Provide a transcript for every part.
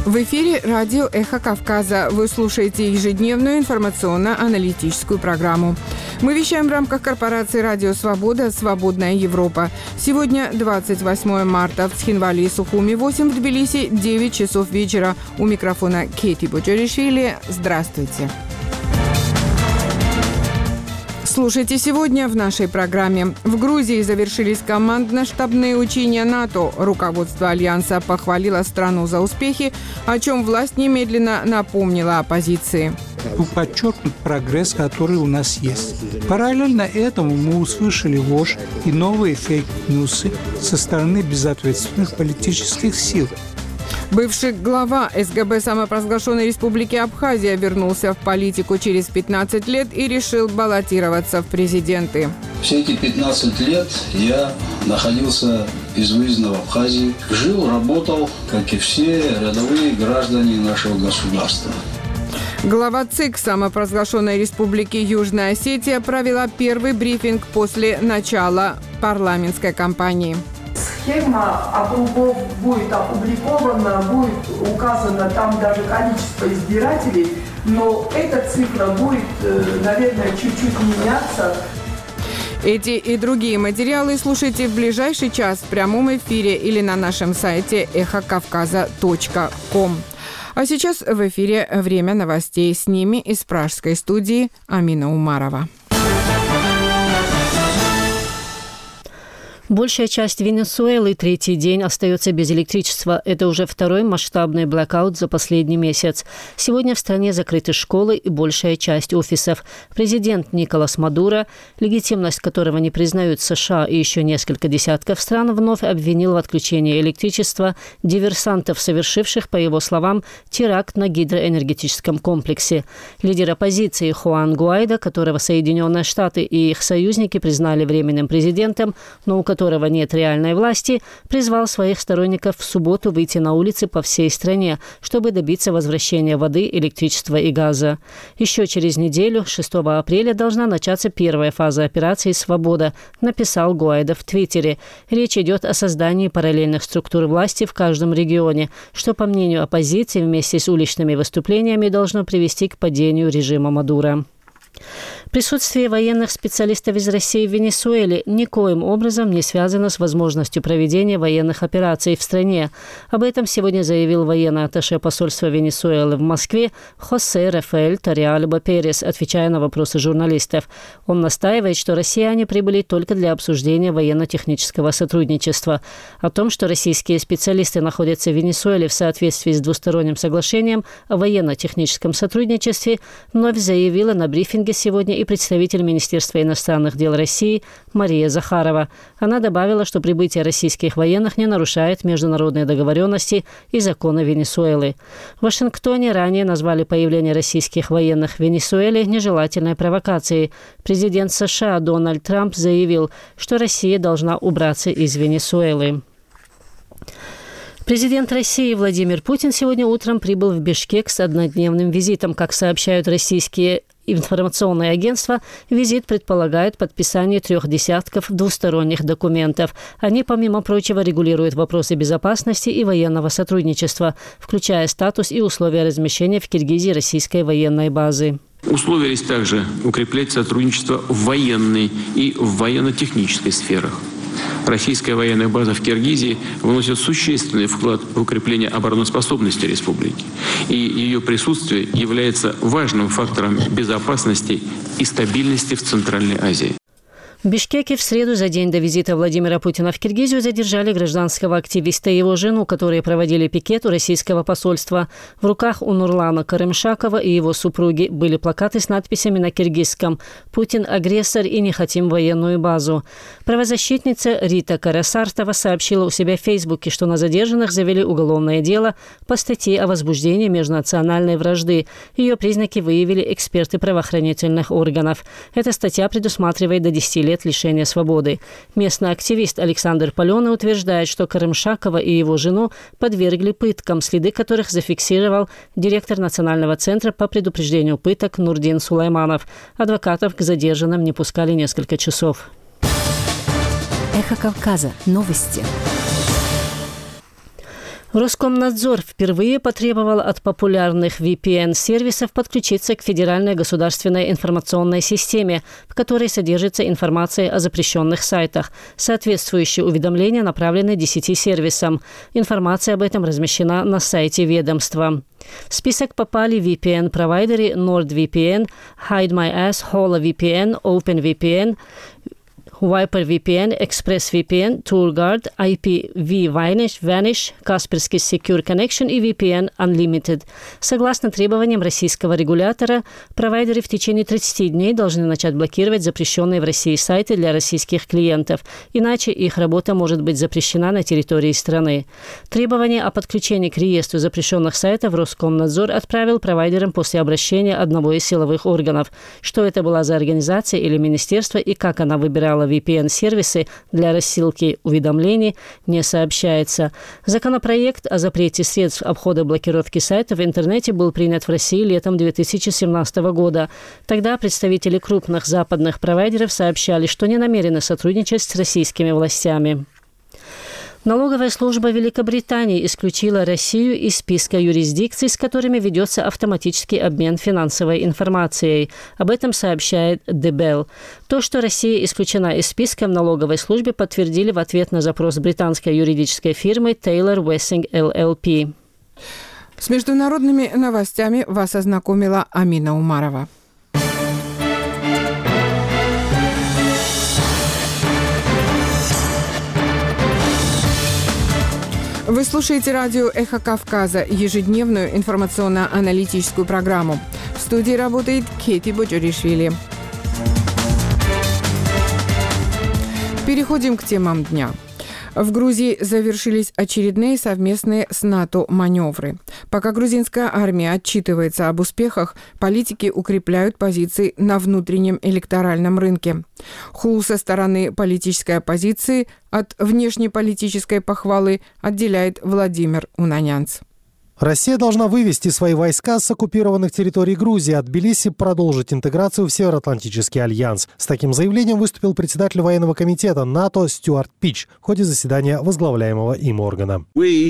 В эфире радио «Эхо Кавказа». Вы слушаете ежедневную информационно-аналитическую программу. Мы вещаем в рамках корпорации «Радио Свобода. Свободная Европа». Сегодня 28 марта. В Цхинвале и Сухуми 8, в Тбилиси 9 часов вечера. У микрофона Кейти Боджаришвили. Здравствуйте. Слушайте сегодня в нашей программе. В Грузии завершились командно-штабные учения НАТО. Руководство Альянса похвалило страну за успехи, о чем власть немедленно напомнила оппозиции. Подчеркнут прогресс, который у нас есть. Параллельно этому мы услышали ложь и новые фейк-ньюсы со стороны безответственных политических сил. Бывший глава СГБ самопровозглашенной республики Абхазия вернулся в политику через 15 лет и решил баллотироваться в президенты. Все эти 15 лет я находился безвыездно в Абхазии. Жил, работал, как и все рядовые граждане нашего государства. Глава ЦИК самопровозглашенной республики Южная Осетия провела первый брифинг после начала парламентской кампании. Схема округов будет опубликована, будет указано там даже количество избирателей, но эта цифра будет, наверное, чуть-чуть меняться. Эти и другие материалы слушайте в ближайший час в прямом эфире или на нашем сайте эхокавказа.ком. А сейчас в эфире время новостей. С ними из пражской студии Амина Умарова. Большая часть Венесуэлы третий день остается без электричества. Это уже второй масштабный блэкаут за последний месяц. Сегодня в стране закрыты школы и большая часть офисов. Президент Николас Мадуро, легитимность которого не признают США и еще несколько десятков стран, вновь обвинил в отключении электричества диверсантов, совершивших, по его словам, теракт на гидроэнергетическом комплексе. Лидер оппозиции Хуан Гуайдо, которого Соединенные Штаты и их союзники признали временным президентом, но у которого нет реальной власти, призвал своих сторонников в субботу выйти на улицы по всей стране, чтобы добиться возвращения воды, электричества и газа. Еще через неделю, 6 апреля, должна начаться первая фаза операции «Свобода», написал Гуайдо в Твиттере. Речь идет о создании параллельных структур власти в каждом регионе, что, по мнению оппозиции, вместе с уличными выступлениями должно привести к падению режима Мадуро. Присутствие военных специалистов из России в Венесуэле никоим образом не связано с возможностью проведения военных операций в стране. Об этом сегодня заявил военный атташе посольства Венесуэлы в Москве Хосе Рафаэль Торреальба Перес, отвечая на вопросы журналистов. Он настаивает, что россияне прибыли только для обсуждения военно-технического сотрудничества. О том, что российские специалисты находятся в Венесуэле в соответствии с двусторонним соглашением о военно-техническом сотрудничестве, вновь заявила на брифинге сегодня и представитель Министерства иностранных дел России Мария Захарова. Она добавила, что прибытие российских военных не нарушает международные договоренности и законы Венесуэлы. В Вашингтоне ранее назвали появление российских военных в Венесуэле нежелательной провокацией. Президент США Дональд Трамп заявил, что Россия должна убраться из Венесуэлы. Президент России Владимир Путин сегодня утром прибыл в Бишкек с однодневным визитом. Как сообщают российские информационные агентства, визит предполагает подписание 3 десятков двусторонних документов. Они, помимо прочего, регулируют вопросы безопасности и военного сотрудничества, включая статус и условия размещения в Киргизии российской военной базы. Условились также укреплять сотрудничество в военной и в военно-технической сферах. Российская военная база в Киргизии вносит существенный вклад в укрепление обороноспособности республики, и ее присутствие является важным фактором безопасности и стабильности в Центральной Азии. В Бишкеке в среду, за день до визита Владимира Путина в Киргизию, задержали гражданского активиста и его жену, которые проводили пикет у российского посольства. В руках у Нурлана Карымшакова и его супруги были плакаты с надписями на киргизском «Путин – агрессор и не хотим военную базу». Правозащитница Рита Карасартова сообщила у себя в Фейсбуке, что на задержанных завели уголовное дело по статье о возбуждении межнациональной вражды. Ее признаки выявили эксперты правоохранительных органов. Эта статья предусматривает до 10 лет лишения свободы. Местный активист Александр Паленый утверждает, что Карымшакова и его жену подвергли пыткам, следы которых зафиксировал директор Национального центра по предупреждению пыток Нурдин Сулайманов. Адвокатов к задержанным не пускали несколько часов. Эхо Кавказа. Новости. Роскомнадзор впервые потребовал от популярных VPN-сервисов подключиться к Федеральной государственной информационной системе, в которой содержится информация о запрещенных сайтах. Соответствующие уведомления направлены 10 сервисам. Информация об этом размещена на сайте ведомства. В список попали VPN-провайдеры NordVPN, HideMyAss, HoloVPN, OpenVPN, ViperVPN, ExpressVPN, TourGuard, IPVanish, Kaspersky Secure Connection и VPN Unlimited. Согласно требованиям российского регулятора, провайдеры в течение 30 дней должны начать блокировать запрещенные в России сайты для российских клиентов, иначе их работа может быть запрещена на территории страны. Требование о подключении к реестру запрещенных сайтов Роскомнадзор отправил провайдерам после обращения одного из силовых органов. Что это была за организация или министерство и как она выбирала VPN-сервисы для рассылки уведомлений, не сообщается. Законопроект о запрете средств обхода блокировки сайтов в интернете был принят в России летом 2017 года. Тогда представители крупных западных провайдеров сообщали, что не намерены сотрудничать с российскими властями. Налоговая служба Великобритании исключила Россию из списка юрисдикций, с которыми ведется автоматический обмен финансовой информацией. Об этом сообщает The Bell. То, что Россия исключена из списка, в налоговой службе подтвердили в ответ на запрос британской юридической фирмы Taylor Wessing LLP. С международными новостями вас ознакомила Амина Умарова. Вы слушаете радио «Эхо Кавказа», ежедневную информационно-аналитическую программу. В студии работает Кети Боджоришвили. Переходим к темам дня. В Грузии завершились очередные совместные с НАТО маневры. Пока грузинская армия отчитывается об успехах, политики укрепляют позиции на внутреннем электоральном рынке. Хул со стороны политической оппозиции от внешнеполитической похвалы отделяет Владимир Унанянц. Россия должна вывести свои войска с оккупированных территорий Грузии, а Тбилиси продолжить интеграцию в Североатлантический альянс. С таким заявлением выступил председатель военного комитета НАТО Стюарт Пич в ходе заседания возглавляемого им органа.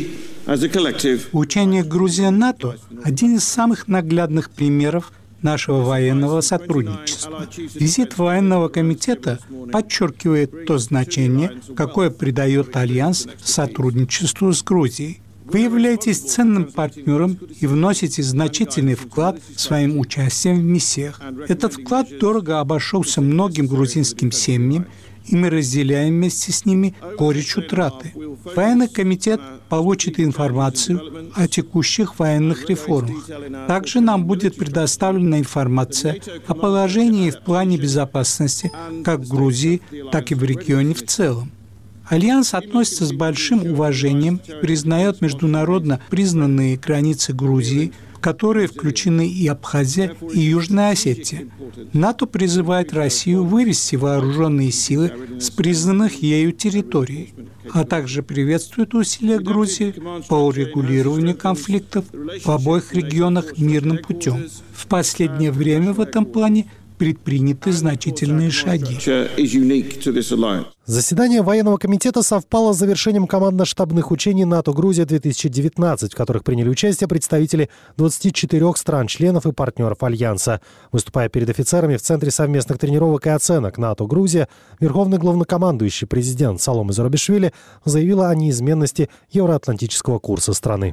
Учение Грузия-НАТО – один из самых наглядных примеров нашего военного сотрудничества. Визит военного комитета подчеркивает то значение, какое придает Альянс сотрудничеству с Грузией. Вы являетесь ценным партнером и вносите значительный вклад своим участием в миссиях. Этот вклад дорого обошелся многим грузинским семьям, и мы разделяем вместе с ними горечь утраты. Военный комитет получит информацию о текущих военных реформах. Также нам будет предоставлена информация о положении в плане безопасности как в Грузии, так и в регионе в целом. Альянс относится с большим уважением и признает международно признанные границы Грузии, в которые включены и Абхазия, и Южная Осетия. НАТО призывает Россию вывести вооруженные силы с признанных ею территорий, а также приветствует усилия Грузии по урегулированию конфликтов в обоих регионах мирным путем. В последнее время в этом плане предприняты значительные шаги. Заседание военного комитета совпало с завершением командно-штабных учений НАТО-Грузия-2019, в которых приняли участие представители 24 стран-членов и партнеров Альянса. Выступая перед офицерами в Центре совместных тренировок и оценок НАТО-Грузия, верховный главнокомандующий президент Саломе Зурабишвили заявила о неизменности евроатлантического курса страны.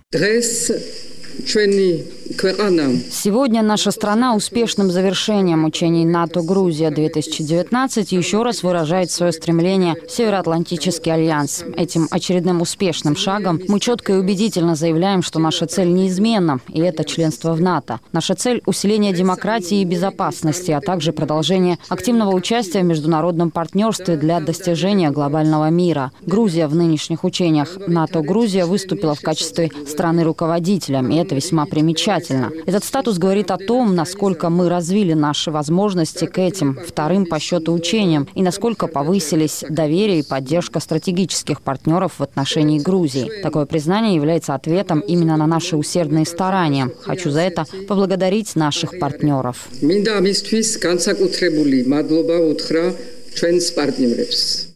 Сегодня наша страна успешным завершением учений НАТО-Грузия-2019 еще раз выражает свое стремление в Североатлантический альянс. Этим очередным успешным шагом мы четко и убедительно заявляем, что наша цель неизменна, и это членство в НАТО. Наша цель – усиление демократии и безопасности, а также продолжение активного участия в международном партнерстве для достижения глобального мира. Грузия в нынешних учениях НАТО-Грузия выступила в качестве страны-руководителя, и это весьма примечательно. Этот статус говорит о том, насколько мы развили наши возможности к этим вторым по счету учениям и насколько повысились доверие и поддержка стратегических партнеров в отношении Грузии. Такое признание является ответом именно на наши усердные старания. Хочу за это поблагодарить наших партнеров.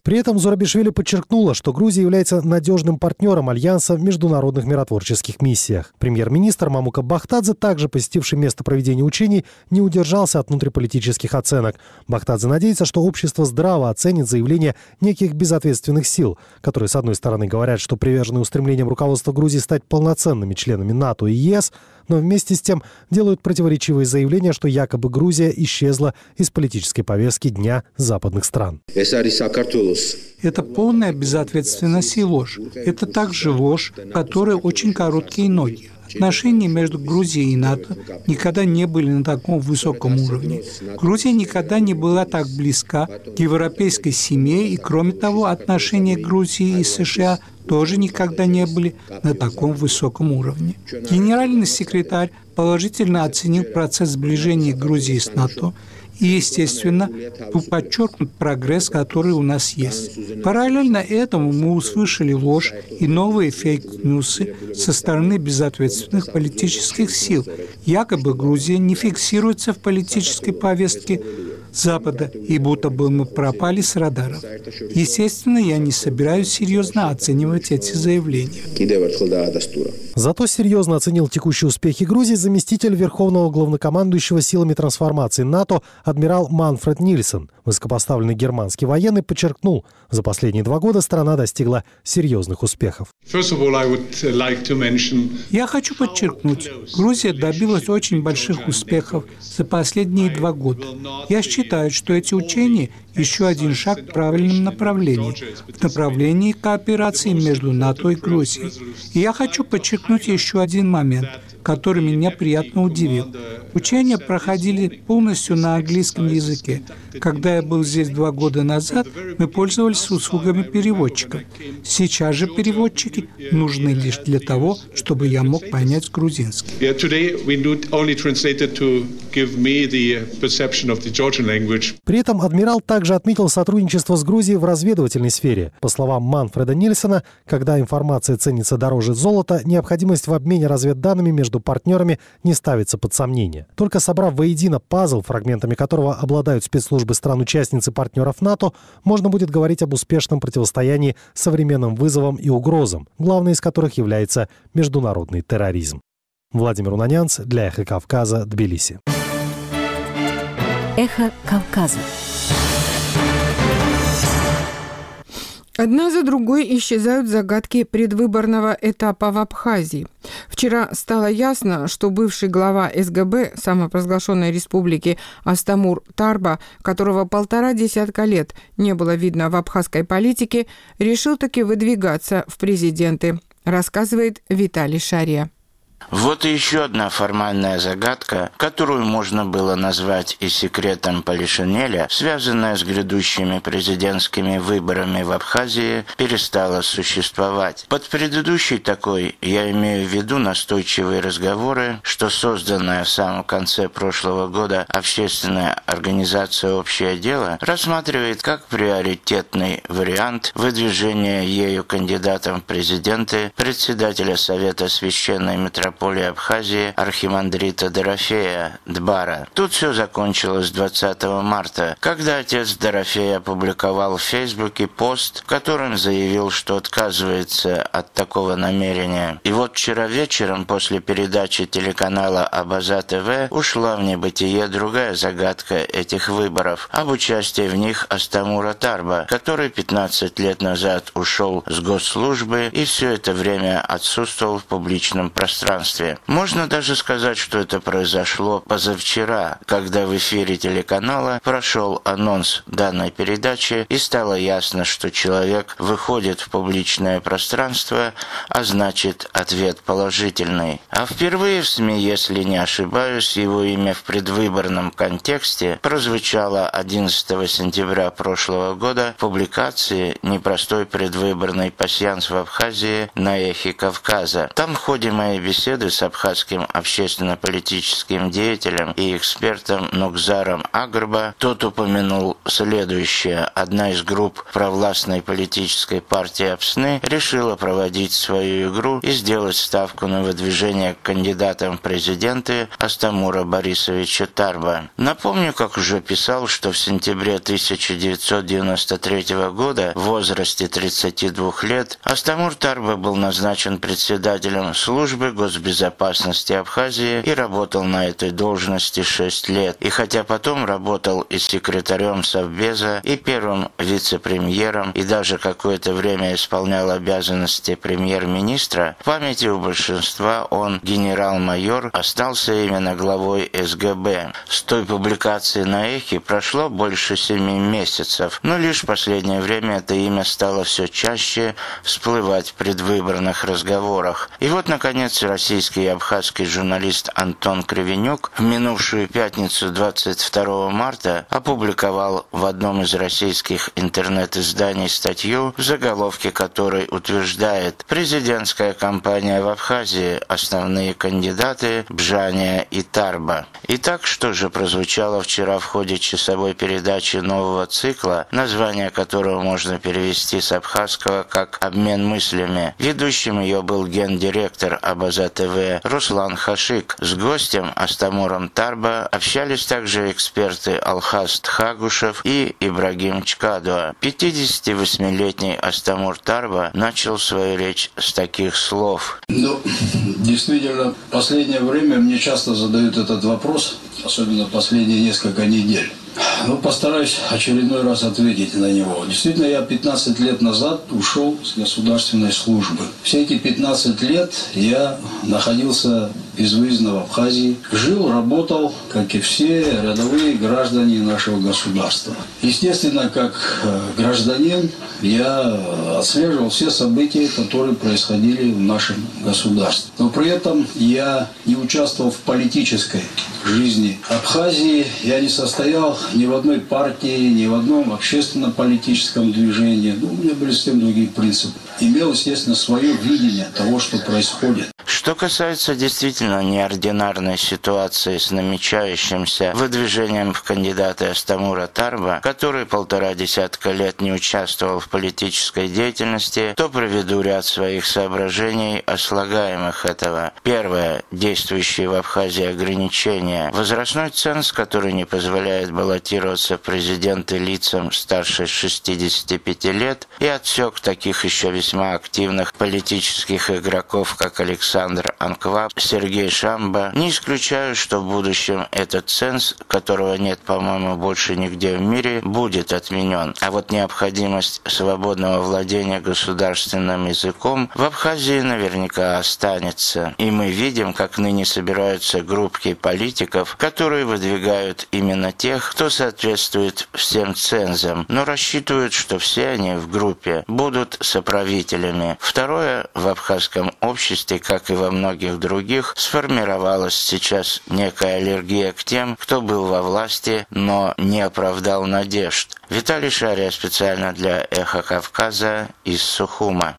При этом Зурабишвили подчеркнула, что Грузия является надежным партнером Альянса в международных миротворческих миссиях. Премьер-министр Мамука Бахтадзе, также посетивший место проведения учений, не удержался от внутриполитических оценок. Бахтадзе надеется, что общество здраво оценит заявления неких безответственных сил, которые, с одной стороны, говорят, что привержены устремлениям руководства Грузии стать полноценными членами НАТО и ЕС, но вместе с тем делают противоречивые заявления, что якобы Грузия исчезла из политической повестки Дня западных стран. Это полная безответственность и ложь. Это также ложь, у которой очень короткие ноги. Отношения между Грузией и НАТО никогда не были на таком высоком уровне. Грузия никогда не была так близка к европейской семье, и, кроме того, отношения Грузии и США тоже никогда не были на таком высоком уровне. Генеральный секретарь положительно оценил процесс сближения Грузии с НАТО, и, естественно, был подчеркнут прогресс, который у нас есть. Параллельно этому мы услышали ложь и новые фейк-ньюсы со стороны безответственных политических сил. Якобы Грузия не фиксируется в политической повестке Запада, и будто бы мы пропали с радаров. Естественно, я не собираюсь серьезно оценивать эти заявления. Зато серьезно оценил текущие успехи Грузии заместитель Верховного главнокомандующего силами трансформации НАТО адмирал Манфред Нильсон. Высокопоставленный германский военный подчеркнул, за последние 2 года страна достигла серьезных успехов. Я хочу подчеркнуть, Грузия добилась очень больших успехов за последние 2 года. Я считаю, что эти учения еще один шаг в правильном направлении, в направлении кооперации между НАТО и Грузией. И я хочу подчеркнуть еще один момент, который меня приятно удивил. Учения проходили полностью на английском языке. Когда я был здесь 2 года назад, мы пользовались услугами переводчиков. Сейчас же переводчики нужны лишь для того, чтобы я мог понять грузинский. При этом адмирал также отметил сотрудничество с Грузией в разведывательной сфере. По словам Манфреда Нильсона, когда информация ценится дороже золота, необходимость в обмене разведданными между партнерами не ставится под сомнение. Только собрав воедино пазл, фрагментами которого обладают спецслужбы стран-участниц и партнеров НАТО, можно будет говорить об успешном противостоянии современным вызовам и угрозам, главной из которых является международный терроризм. Владимир Унанянц для «Эхо Кавказа», Тбилиси. «Эхо Кавказа». Одна за другой исчезают загадки предвыборного этапа в Абхазии. Вчера стало ясно, что бывший глава СГБ самопровозглашенной республики Астамур Тарба, которого 1,5 десятка лет не было видно в абхазской политике, решил таки выдвигаться в президенты, рассказывает Виталий Шария. Вот и еще одна формальная загадка, которую можно было назвать и секретом Полишинеля, связанная с грядущими президентскими выборами в Абхазии, перестала существовать. Под предыдущей такой я имею в виду настойчивые разговоры, что созданная в самом конце прошлого года общественная организация «Общее дело» рассматривает как приоритетный вариант выдвижения ею кандидатом в президенты председателя Совета Священной Митрополии Абхазии архимандрита Дорофея Дбара. Тут все закончилось 20 марта, когда отец Дорофея опубликовал в Фейсбуке пост, в котором заявил, что отказывается от такого намерения. И вот вчера вечером после передачи телеканала Абаза ТВ ушла в небытие другая загадка этих выборов об участии в них Астамура Тарба, который 15 лет назад ушел с госслужбы и все это время отсутствовал в публичном пространстве. Можно даже сказать, что это произошло позавчера, когда в эфире телеканала прошел анонс данной передачи и стало ясно, что человек выходит в публичное пространство, а значит ответ положительный. А впервые в СМИ, если не ошибаюсь, его имя в предвыборном контексте прозвучало 11 сентября прошлого года в публикации «Непростой предвыборный пасьянс в Абхазии» на «Эхе Кавказа». Там в ходе моей беседы беседы с абхазским общественно-политическим деятелем и экспертом Нукзаром Агрба, тот упомянул следующее. Одна из групп провластной политической партии Апсны решила проводить свою игру и сделать ставку на выдвижение кандидатом в президенты Астамура Борисовича Тарба. Напомню, как уже писал, что в сентябре 1993 года в возрасте 32 лет Астамур Тарба был назначен председателем службы госбезопасности Абхазии и работал на этой должности 6 лет. И хотя потом работал и секретарем Совбеза, и первым вице-премьером, и даже какое-то время исполнял обязанности премьер-министра, в памяти у большинства он, генерал-майор, остался именно главой СГБ. С той публикации на Эхе прошло больше 7 месяцев, но лишь в последнее время это имя стало все чаще всплывать в предвыборных разговорах. И вот, наконец, российский и абхазский журналист Антон Кривенюк в минувшую пятницу 22 марта опубликовал в одном из российских интернет-изданий статью, в заголовке которой утверждает: президентская кампания в Абхазии, основные кандидаты Бжания и Тарба. Итак, что же прозвучало вчера в ходе часовой передачи нового цикла, название которого можно перевести с абхазского как «Обмен мыслями». Ведущим ее был гендиректор Абаза ТВ Руслан Хашик. С гостем Астамуром Тарба общались также эксперты Алхаз Тхагушев и Ибрагим Чкадуа. 58-летний Астамур Тарба начал свою речь с таких слов. Действительно, в последнее время мне часто задают этот вопрос, особенно последние несколько недель. Постараюсь очередной раз ответить на него. Действительно, я 15 лет назад ушел с государственной службы. Все эти 15 лет я находился безвыездно в Абхазии. Жил, работал, как и все рядовые граждане нашего государства. Естественно, как гражданин, я отслеживал все события, которые происходили в нашем государстве. Но при этом я не участвовал в политической жизни Абхазии. Я не состоял ни в одной партии, ни в одном общественно-политическом движении. У меня были совсем другие принципы. Имел, естественно, свое видение того, что происходит. Что касается действительно неординарной ситуации с намечающимся выдвижением в кандидаты Астамура Тарба, который 1,5 десятка лет не участвовал в политической деятельности, то приведу ряд своих соображений о слагаемых этого. Первое. Действующие в Абхазии ограничения. Возрастной ценз, который не позволяет баллотироваться в президенты лицам старше 65 лет, и отсек таких еще весьма активных политических игроков, как Александр Анкваб, Сергей Шамба. Не исключаю, что в будущем этот ценз, которого нет, по-моему, больше нигде в мире, будет отменен. А вот необходимость свободного владения государственным языком в Абхазии наверняка останется. И мы видим, как ныне собираются группки политиков, которые выдвигают именно тех, кто соответствует всем цензам, но рассчитывают, что все они в группе будут соправителями. Второе, в абхазском обществе, как и во многих других, сформировалась сейчас некая аллергия к тем, кто был во власти, но не оправдал надежд. Виталий Шария специально для «Эхо Кавказа» из Сухума.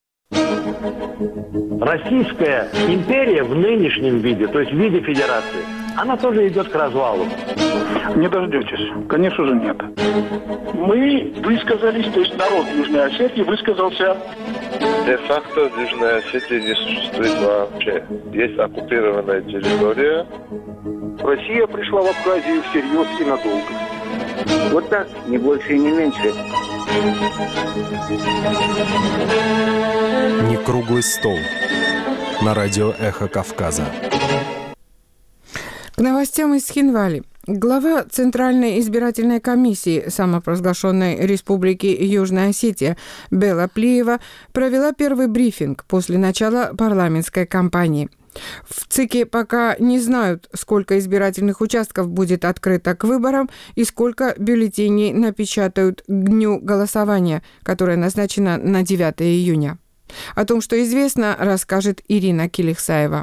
Российская империя в нынешнем виде, то есть в виде федерации, она тоже идет к развалу. Не дождетесь. Конечно же, нет. Мы высказались, то есть народ Южной Осетии высказался. Де-факто в Южной Осетии не существует вообще. Есть оккупированная территория. Россия пришла в Абхазию всерьез и надолго. Вот так, не больше и не меньше. Не круглый стол. На радио «Эхо Кавказа». К новостям из Хинвали. Глава Центральной избирательной комиссии самопровозглашенной Республики Южная Осетия Бела Плиева провела первый брифинг после начала парламентской кампании. В ЦИКе пока не знают, сколько избирательных участков будет открыто к выборам и сколько бюллетеней напечатают к дню голосования, которое назначено на 9 июня. О том, что известно, расскажет Ирина Килихсаева.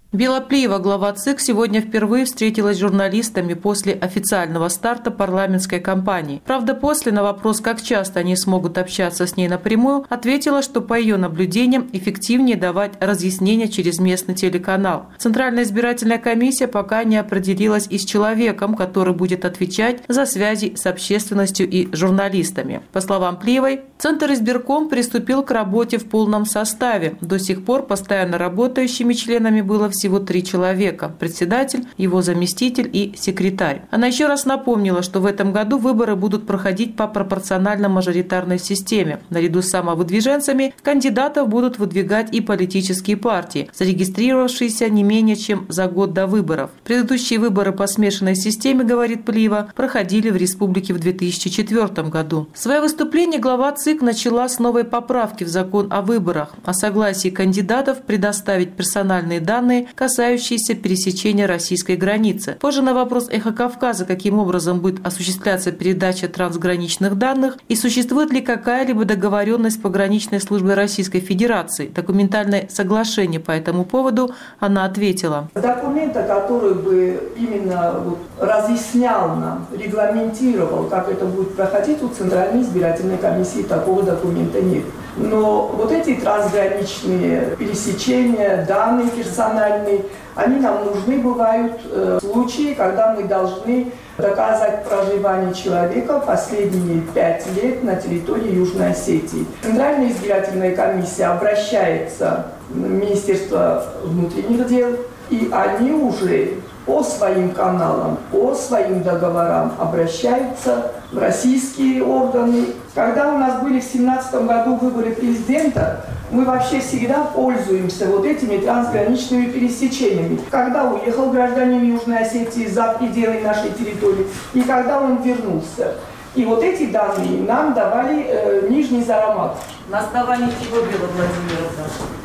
Бела Плиева, глава ЦИК, сегодня впервые встретилась с журналистами после официального старта парламентской кампании. Правда, после на вопрос, как часто они смогут общаться с ней напрямую, ответила, что по ее наблюдениям эффективнее давать разъяснения через местный телеканал. Центральная избирательная комиссия пока не определилась и с человеком, который будет отвечать за связи с общественностью и журналистами. По словам Плиевой, Центр избирком приступил к работе в полном составе. До сих пор постоянно работающими членами было всего 3 человека – председатель, его заместитель и секретарь. Она еще раз напомнила, что в этом году выборы будут проходить по пропорционально-мажоритарной системе. Наряду с самовыдвиженцами кандидатов будут выдвигать и политические партии, зарегистрировавшиеся не менее чем за год до выборов. Предыдущие выборы по смешанной системе, говорит Плиева, проходили в республике в 2004 году. Свое выступление глава ЦИК начала с новой поправки в закон о выборах, о согласии кандидатов предоставить персональные данные, касающиеся пересечения российской границы. Позже на вопрос «Эхо Кавказа», каким образом будет осуществляться передача трансграничных данных и существует ли какая-либо договоренность с пограничной службой Российской Федерации, документальное соглашение по этому поводу, она ответила. Документа, который бы именно разъяснял нам, регламентировал, как это будет проходить, у Центральной избирательной комиссии такого документа нет. Но вот эти трансграничные пересечения, данные персональные, они нам нужны бывают в случае, когда мы должны доказать проживание человека последние 5 лет на территории Южной Осетии. Центральная избирательная комиссия обращается в Министерство внутренних дел, и они уже по своим каналам, по своим договорам обращаются в российские органы. Когда у нас были в 2017 году выборы президента, мы вообще всегда пользуемся вот этими трансграничными пересечениями. Когда уехал гражданин Южной Осетии за пределы нашей территории и когда он вернулся. И вот эти данные нам давали Нижний Зарамат. На основании чего, Бела Владимировна?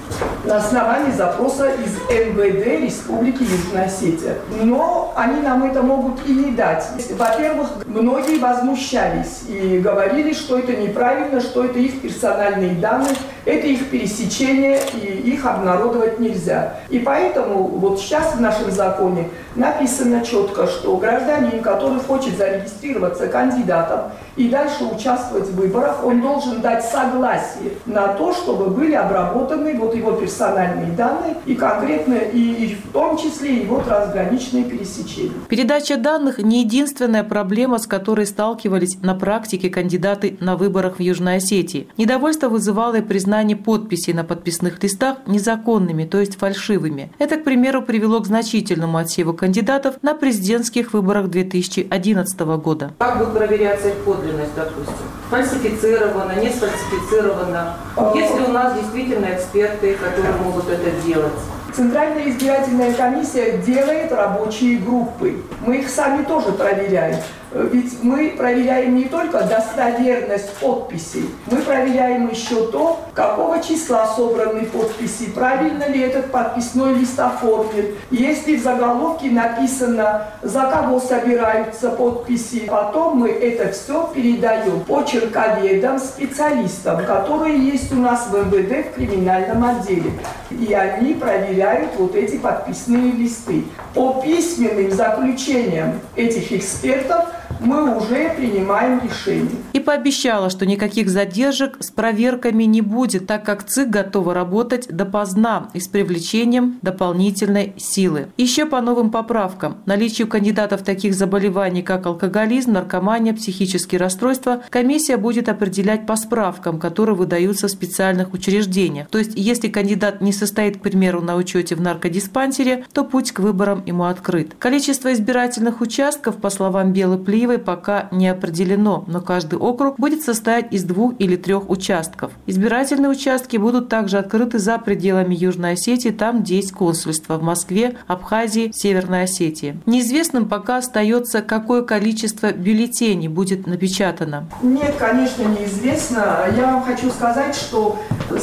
На основании запроса из МВД Республики Южная Осетия. Но они нам это могут и не дать. Во-первых, многие возмущались и говорили, что это неправильно, что это их персональные данные, это их пересечение, и их обнародовать нельзя. И поэтому вот сейчас в нашем законе написано четко, что гражданин, который хочет зарегистрироваться кандидатом и дальше участвовать в выборах, он должен дать согласие на то, чтобы были обработаны вот его персональные данные и конкретно, и в том числе его трансграничные пересечения. Передача данных – не единственная проблема, с которой сталкивались на практике кандидаты на выборах в Южной Осетии. Недовольство вызывало и признание подписей на подписных листах незаконными, то есть фальшивыми. Это, к примеру, привело к значительному отсеву кандидатов на президентских выборах 2011 года. Как будет проверяться их подлинность, допустим? Фальсифицировано, не сфальсифицировано? Есть ли у нас действительно эксперты, которые могут это делать? Центральная избирательная комиссия делает рабочие группы. Мы их сами тоже проверяем. Ведь мы проверяем не только достоверность подписей, мы проверяем еще то, какого числа собраны подписи, правильно ли этот подписной лист оформлен. Если в заголовке написано, за кого собираются подписи, потом мы это все передаем почерковедам, специалистам, которые есть у нас в МВД в криминальном отделе. И они проверяют вот эти подписные листы. По письменным заключениям этих экспертов мы уже принимаем решение. И пообещала, что никаких задержек с проверками не будет, так как ЦИК готова работать допоздна и с привлечением дополнительной силы. Еще по новым поправкам. Наличие у кандидатов таких заболеваний, как алкоголизм, наркомания, психические расстройства, комиссия будет определять по справкам, которые выдаются в специальных учреждениях. То есть, если кандидат не состоит, к примеру, на учете в наркодиспансере, то путь к выборам ему открыт. Количество избирательных участков, по словам Белы Плиевой, пока не определено, но каждый округ будет состоять из 2 или 3 участков. Избирательные участки будут также открыты за пределами Южной Осетии, там, где есть консульство в Москве, Абхазии, Северной Осетии. Неизвестным пока остается, какое количество бюллетеней будет напечатано. Нет, конечно, неизвестно. Я вам хочу сказать, что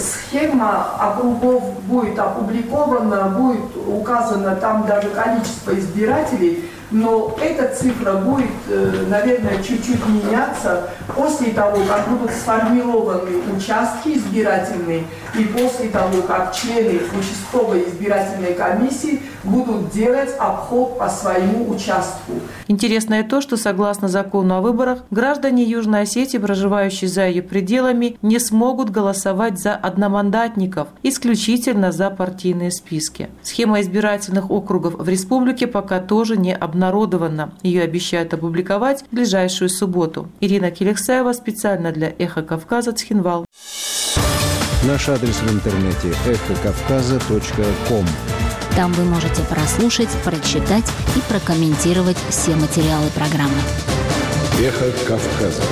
схема округов будет опубликована, будет указано там даже количество избирателей, но эта цифра будет, наверное, чуть-чуть меняться, После того, как будут сформированы участки избирательные, и после того, как члены участковой избирательной комиссии будут делать обход по своему участку. Интересно и то, что согласно закону о выборах, граждане Южной Осетии, проживающие за ее пределами, не смогут голосовать за одномандатников, исключительно за партийные списки. Схема избирательных округов в республике пока тоже не обнародована. Ее обещают опубликовать в ближайшую субботу. Ирина Келексаева специально для «Эхо Кавказа», Цхинвал. Наш адрес в интернете эхокавказа.ком. Там вы можете прослушать, прочитать и прокомментировать все материалы программы. Эхо Кавказа.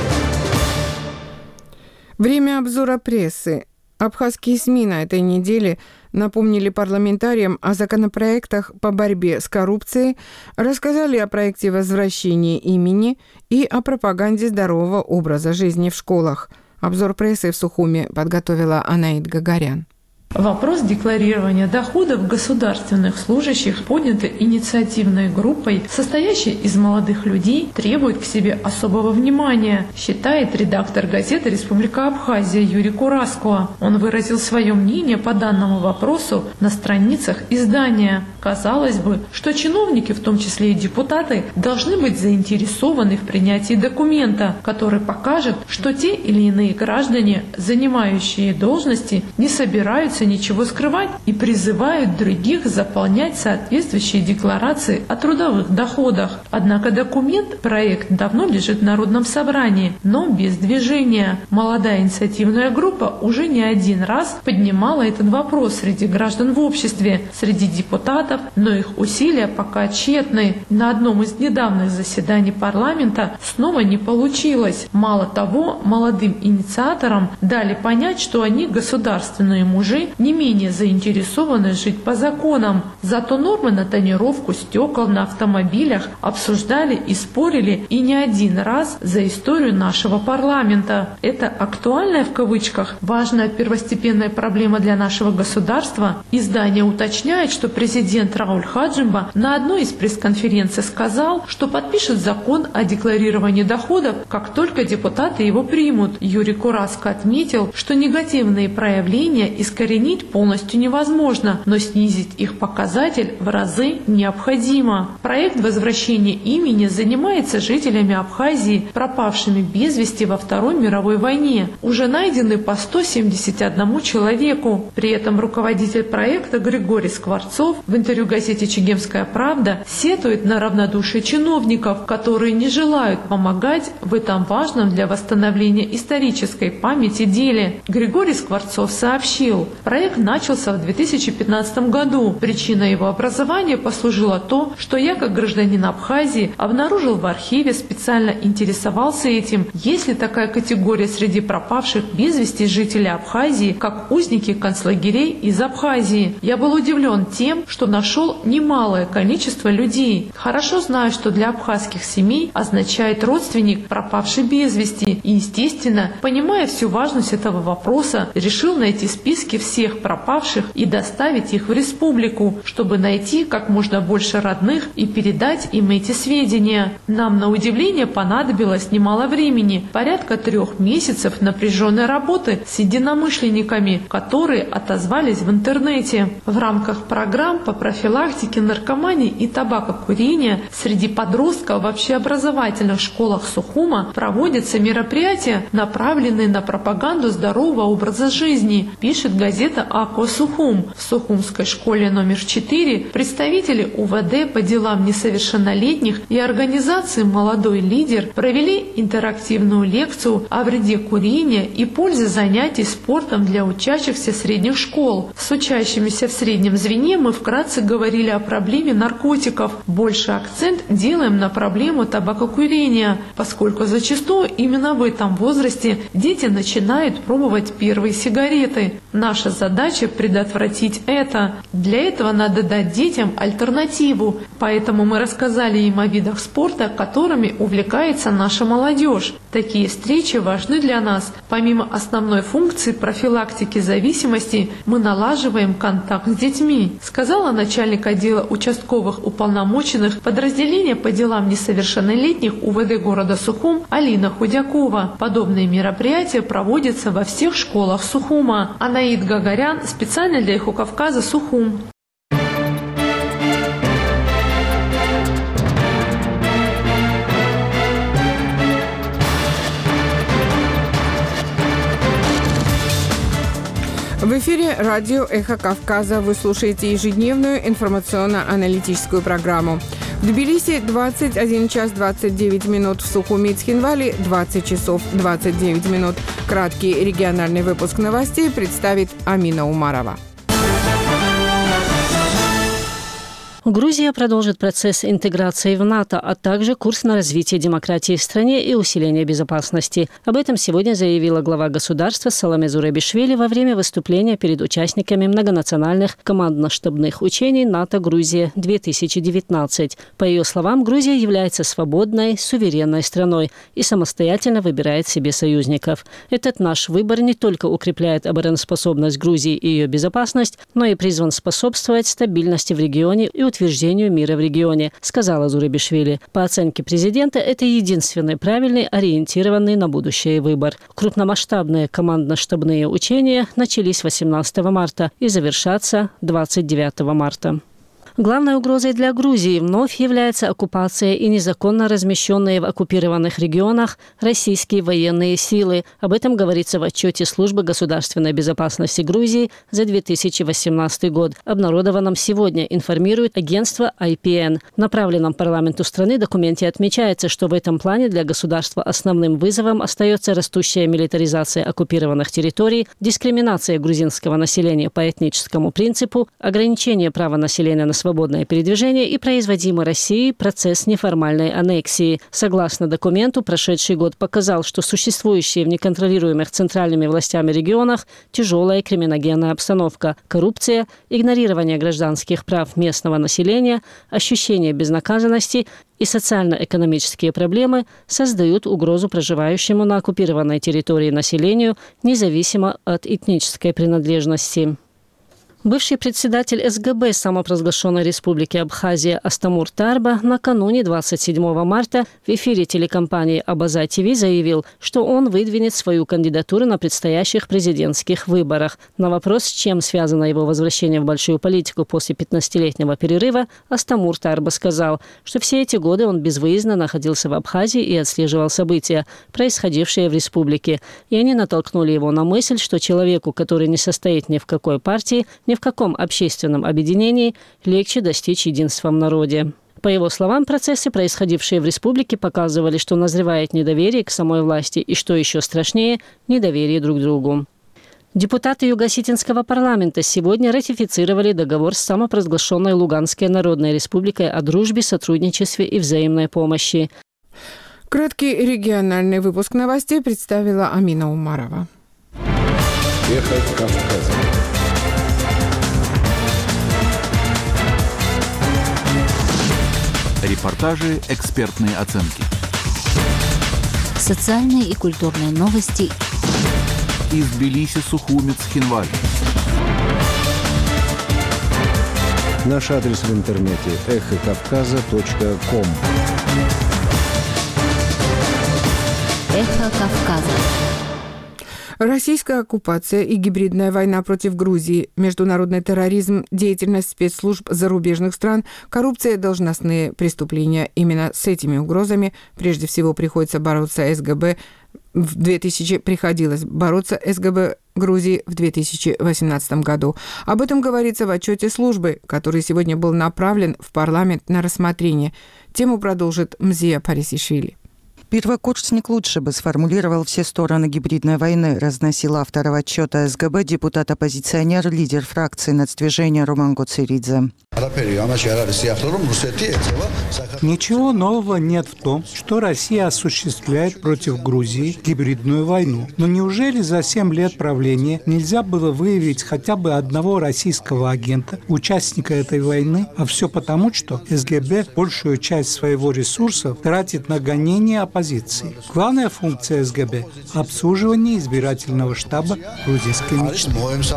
Время обзора прессы. Абхазские СМИ на этой неделе напомнили парламентариям о законопроектах по борьбе с коррупцией, рассказали о проекте возвращения имени и о пропаганде здорового образа жизни в школах. Обзор прессы в Сухуми подготовила Анаид Гагарян. Вопрос декларирования доходов государственных служащих, поднятый инициативной группой, состоящей из молодых людей, требует к себе особого внимания, считает редактор газеты «Республика Абхазия» Юрий Кураскуа. Он выразил свое мнение по данному вопросу на страницах издания. Казалось бы, что чиновники, в том числе и депутаты, должны быть заинтересованы в принятии документа, который покажет, что те или иные граждане, занимающие должности, не собираются ничего скрывать и призывают других заполнять соответствующие декларации о трудовых доходах. Однако проект давно лежит в Народном собрании, но без движения. Молодая инициативная группа уже не один раз поднимала этот вопрос среди граждан в обществе, среди депутатов, но их усилия пока тщетны. На одном из недавних заседаний парламента снова не получилось. Мало того, молодым инициаторам дали понять, что они, государственные мужи, не менее заинтересованы жить по законам. Зато нормы на тонировку стекол на автомобилях обсуждали и спорили и не один раз за историю нашего парламента. Это актуальная в кавычках важная первостепенная проблема для нашего государства. Издание уточняет, что президент Рауль Хаджимба на одной из пресс-конференций сказал, что подпишет закон о декларировании доходов, как только депутаты его примут. Юрий Кураско отметил, что негативные проявления искоренить полностью невозможно, но снизить их показатель в разы необходимо. Проект возвращения имени занимается жителями Абхазии, пропавшими без вести во Второй мировой войне. Уже найдены по 171 человеку. При этом руководитель проекта Григорий Скворцов в интервью газете «Чегемская правда» сетует на равнодушие чиновников, которые не желают помогать в этом важном для восстановления исторической памяти деле. Григорий Скворцов сообщил, проект начался в 2015 году. Причиной его образования послужило то, что я, как гражданин Абхазии, обнаружил в архиве, специально интересовался этим, есть ли такая категория среди пропавших без вести жителей Абхазии, как узники концлагерей из Абхазии. Я был удивлен тем, что нашел немалое количество людей. Хорошо знаю, что для абхазских семей означает родственник, пропавший без вести. И, естественно, понимая всю важность этого вопроса, решил найти списки всех пропавших и доставить их в республику, чтобы найти как можно больше родных и передать им эти сведения. Нам, на удивление, понадобилось немало времени, порядка 3 месяцев напряженной работы с единомышленниками, которые отозвались в интернете. В рамках программ по профилактике наркомании и табакокурения среди подростков в общеобразовательных школах Сухума проводятся мероприятия, направленные на пропаганду здорового образа жизни, пишет газета «Ако Сухум». В Сухумской школе номер 4 представители УВД по делам несовершеннолетних и организации «Молодой лидер» провели интерактивную лекцию о вреде курения и пользе занятий спортом для учащихся средних школ. С учащимися в среднем звене мы вкратце говорили о проблеме наркотиков. Больше акцент делаем на проблему табакокурения, поскольку зачастую именно в этом возрасте дети начинают пробовать первые сигареты. Наша задача – предотвратить это. Для этого надо дать детям альтернативу, Поэтому мы рассказали им о видах спорта, которыми увлекается наша молодежь. Такие встречи важны для нас. Помимо основной функции профилактики зависимости, мы налаживаем контакт с детьми, сказала начальник отдела участковых уполномоченных подразделения по делам несовершеннолетних УВД города Сухум Алина Худякова. Подобные мероприятия проводятся во всех школах Сухума. Анаид Гагарян специально для Эхо Кавказа, Сухум. В эфире радио «Эхо Кавказа». Вы слушаете ежедневную информационно-аналитическую программу. В Тбилиси 21 час 29 минут, в Сухуми и Цхинвале 20 часов 29 минут. Краткий региональный выпуск новостей представит Амина Умарова. Грузия продолжит процесс интеграции в НАТО, а также курс на развитие демократии в стране и усиление безопасности. Об этом сегодня заявила глава государства Саломе Зурабишвили во время выступления перед участниками многонациональных командно-штабных учений НАТО-Грузия-2019. По ее словам, Грузия является свободной, суверенной страной и самостоятельно выбирает себе союзников. Этот наш выбор не только укрепляет обороноспособность Грузии и ее безопасность, но и призван способствовать стабильности в регионе и утверждению мира в регионе, сказала Зурабишвили. По оценке президента, это единственный правильный, ориентированный на будущее выбор. Крупномасштабные командно-штабные учения начались 18 марта и завершатся 29 марта. Главной угрозой для Грузии вновь является оккупация и незаконно размещенные в оккупированных регионах российские военные силы. Об этом говорится в отчете Службы государственной безопасности Грузии за 2018 год, обнародованном сегодня, информирует агентство IPN. В направленном парламенту страны документе отмечается, что в этом плане для государства основным вызовом остается растущая милитаризация оккупированных территорий, дискриминация грузинского населения по этническому принципу, ограничение права населения на свободное передвижение и производимый Россией процесс неформальной аннексии. Согласно документу, прошедший год показал, что существующие в неконтролируемых центральными властями регионах тяжелая криминогенная обстановка, коррупция, игнорирование гражданских прав местного населения, ощущение безнаказанности и социально-экономические проблемы создают угрозу проживающему на оккупированной территории населению, независимо от этнической принадлежности. Бывший председатель СГБ самопровозглашенной республики Абхазия Астамур Тарба накануне 27 марта в эфире телекомпании Абаза ТВ заявил, что он выдвинет свою кандидатуру на предстоящих президентских выборах. На вопрос, с чем связано его возвращение в большую политику после 15-летнего перерыва, Астамур Тарба сказал, что все эти годы он безвыездно находился в Абхазии и отслеживал события, происходившие в республике. И они натолкнули его на мысль, что человеку, который не состоит ни в какой партии, ни в каком общественном объединении, легче достичь единства в народе. По его словам, процессы, происходившие в республике, показывали, что назревает недоверие к самой власти и, что еще страшнее, недоверие друг к другу. Депутаты Юго-Осетинского парламента сегодня ратифицировали договор с самопровозглашенной Луганской Народной Республикой о дружбе, сотрудничестве и взаимной помощи. Краткий региональный выпуск новостей представила Амина Умарова. Эхо Кавказа. Репортажи, экспертные оценки. Социальные и культурные новости. Из Тбилиси, Сухуми, Цхинвали. Наш адрес в интернете эхокавказа.ком. Эхо Кавказа. Российская оккупация и гибридная война против Грузии, международный терроризм, деятельность спецслужб зарубежных стран, коррупция, должностные преступления. Именно с этими угрозами прежде всего приходится бороться СГБ. Приходилось бороться СГБ Грузии в 2018 году. Об этом говорится в отчете службы, который сегодня был направлен в парламент на рассмотрение. Тему продолжит Мзия Парисишвили. Первокурсник лучше бы сформулировал все стороны гибридной войны, разносил автор отчета СГБ депутат-оппозиционер, лидер фракции нацдвижения Роман Гоцеридзе. Ничего нового нет в том, что Россия осуществляет против Грузии гибридную войну. Но неужели за 7 лет правления нельзя было выявить хотя бы одного российского агента, участника этой войны? А все потому, что СГБ большую часть своего ресурсов тратит на гонение оппозиции. Главная функция СГБ – обслуживание избирательного штаба грузинской мечты.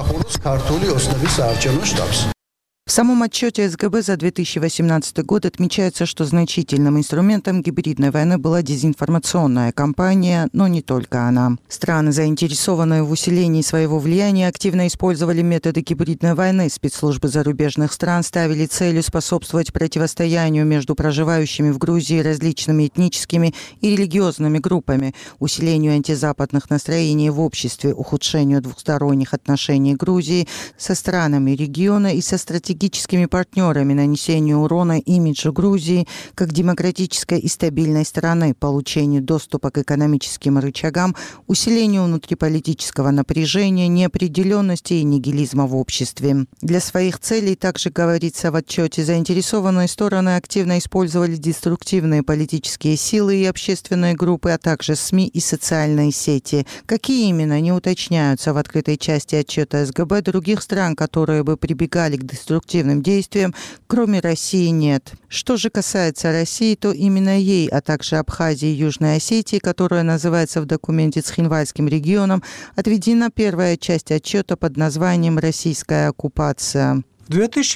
В самом отчете СГБ за 2018 год отмечается, что значительным инструментом гибридной войны была дезинформационная кампания, но не только она. Страны, заинтересованные в усилении своего влияния, активно использовали методы гибридной войны. Спецслужбы зарубежных стран ставили целью способствовать противостоянию между проживающими в Грузии различными этническими и религиозными группами, усилению антизападных настроений в обществе, ухудшению двухсторонних отношений Грузии со странами региона и со стратегическими партнерами, нанесению урона имиджу Грузии как демократической и стабильной страны, получению доступа к экономическим рычагам, усилению внутриполитического напряжения, неопределенности и нигилизма в обществе. Для своих целей, также говорится в отчете, заинтересованные стороны активно использовали деструктивные политические силы и общественные группы, а также СМИ и социальные сети. Какие именно, не уточняются в открытой части отчета СГБ. Других стран, которые бы прибегали к деструктивным действиям, кроме России, нет. Что же касается России, то именно ей, а также Абхазии и Южной Осетии, которая называется в документе Цхинвальским регионом, отведена первая часть отчета под названием «Российская оккупация». В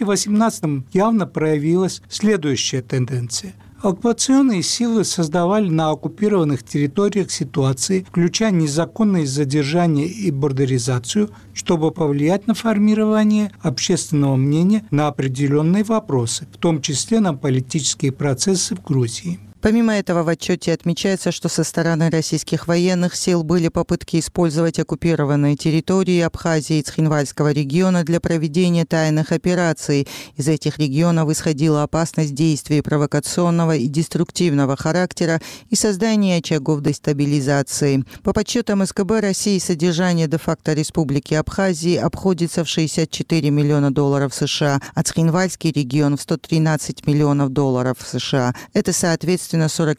2018-м явно проявилась следующая тенденция. Оккупационные силы создавали на оккупированных территориях ситуации, включая незаконное задержание и бордеризацию, чтобы повлиять на формирование общественного мнения на определенные вопросы, в том числе на политические процессы в Грузии. Помимо этого, в отчете отмечается, что со стороны российских военных сил были попытки использовать оккупированные территории Абхазии и Цхинвальского региона для проведения тайных операций. Из этих регионов исходила опасность действий провокационного и деструктивного характера и создания очагов дестабилизации. По подсчетам СКБ России, содержание де-факто Республики Абхазии обходится в $64 миллиона США, а Цхинвальский регион в $113 миллионов США. Это соответственно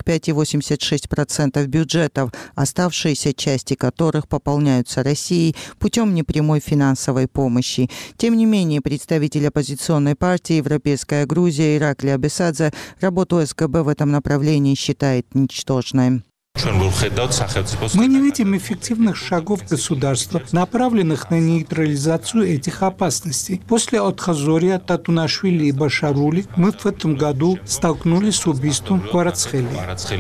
45,86% бюджетов, оставшиеся части которых пополняются Россией путем непрямой финансовой помощи. Тем не менее, представитель оппозиционной партии «Европейская Грузия» Иракли Абесадзе работу СГБ в этом направлении считает ничтожной. Мы не видим эффективных шагов государства, направленных на нейтрализацию этих опасностей. После Отхазория, Татунашвили и Башарули мы в этом году столкнулись с убийством Кварацхели.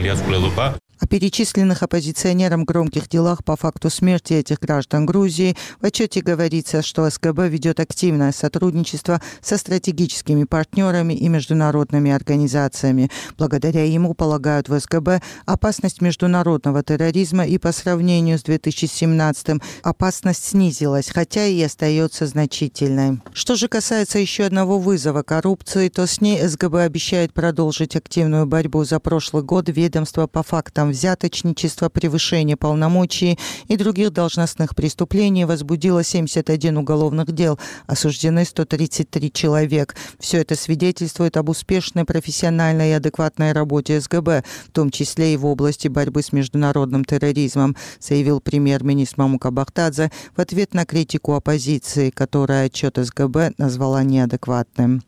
О перечисленных оппозиционерам громких делах по факту смерти этих граждан Грузии в отчете говорится, что СГБ ведет активное сотрудничество со стратегическими партнерами и международными организациями. Благодаря ему, полагают в СГБ, опасность международного терроризма и по сравнению с 2017-м опасность снизилась, хотя и остается значительной. Что же касается еще одного вызова – коррупции, то с ней СГБ обещает продолжить активную борьбу. За прошлый год ведомство по фактам взяточничества, превышения полномочий и других должностных преступлений возбудило 71 уголовных дел, осуждены 133 человек. Все это свидетельствует об успешной, профессиональной и адекватной работе СГБ, в том числе и в области борьбы с международным терроризмом, заявил премьер-министр Мамука Бахтадзе в ответ на критику оппозиции, которая отчет СГБ назвала неадекватным.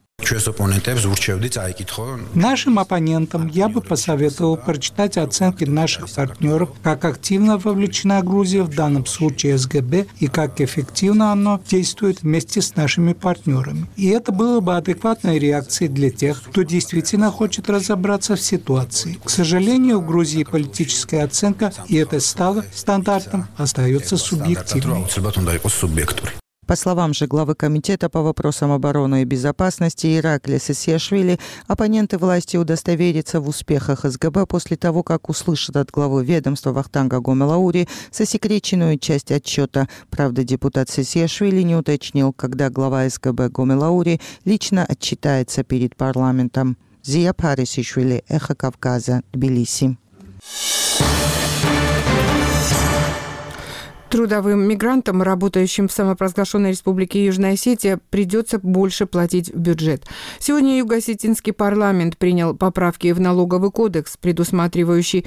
Нашим оппонентам я бы посоветовал прочитать оценки наших партнеров, как активно вовлечена Грузия, в данном случае СГБ, и как эффективно оно действует вместе с нашими партнерами. И это было бы адекватной реакцией для тех, кто действительно хочет разобраться в ситуации. К сожалению, в Грузии политическая оценка, и это стало стандартом, остается субъективной. По словам же главы Комитета по вопросам обороны и безопасности Иракли Сесиашвили, оппоненты власти удостоверятся в успехах СГБ после того, как услышат от главы ведомства Вахтанга Гомелаури засекреченную часть отчета. Правда, депутат Сесиашвили не уточнил, когда глава СГБ Гомелаури лично отчитается перед парламентом. Зия Парисишвили, Эхо Кавказа, Тбилиси. Трудовым мигрантам, работающим в самопровозглашенной республике Южная Осетия, придется больше платить в бюджет. Сегодня Юго-Осетинский парламент принял поправки в налоговый кодекс, предусматривающие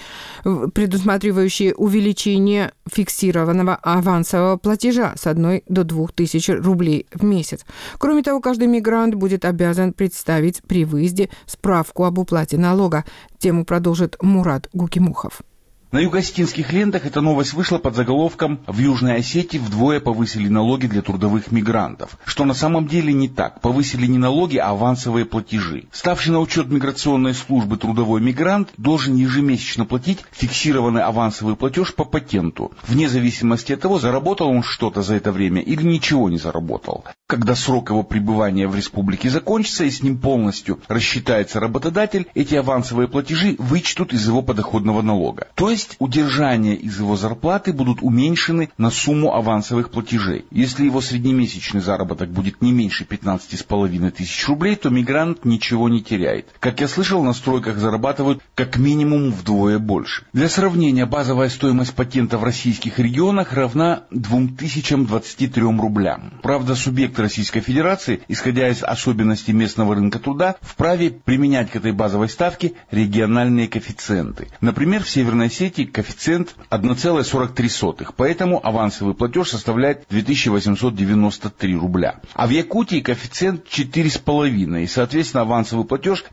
увеличение фиксированного авансового платежа с 1 до 2 тысяч рублей в месяц. Кроме того, каждый мигрант будет обязан представить при выезде справку об уплате налога. Тему продолжит Мурат Гукимухов. На юго-осетинских лентах эта новость вышла под заголовком «В Южной Осетии вдвое повысили налоги для трудовых мигрантов». Что на самом деле не так. Повысили не налоги, а авансовые платежи. Ставший на учет миграционной службы трудовой мигрант должен ежемесячно платить фиксированный авансовый платеж по патенту, вне зависимости от того, заработал он что-то за это время или ничего не заработал. Когда срок его пребывания в республике закончится и с ним полностью рассчитается работодатель, эти авансовые платежи вычтут из его подоходного налога. То есть удержания из его зарплаты будут уменьшены на сумму авансовых платежей. Если его среднемесячный заработок будет не меньше 15,5 тысяч рублей, то мигрант ничего не теряет. Как я слышал, на стройках зарабатывают как минимум вдвое больше. Для сравнения, базовая стоимость патента в российских регионах равна 2023 рублям. Правда, субъекты Российской Федерации, исходя из особенностей местного рынка труда, вправе применять к этой базовой ставке региональные коэффициенты. Например, в Северной Осетии коэффициент 1,43, поэтому авансовый платеж составляет 2893 рубля. А в Якутии коэффициент 4,5, и, соответственно, авансовый платеж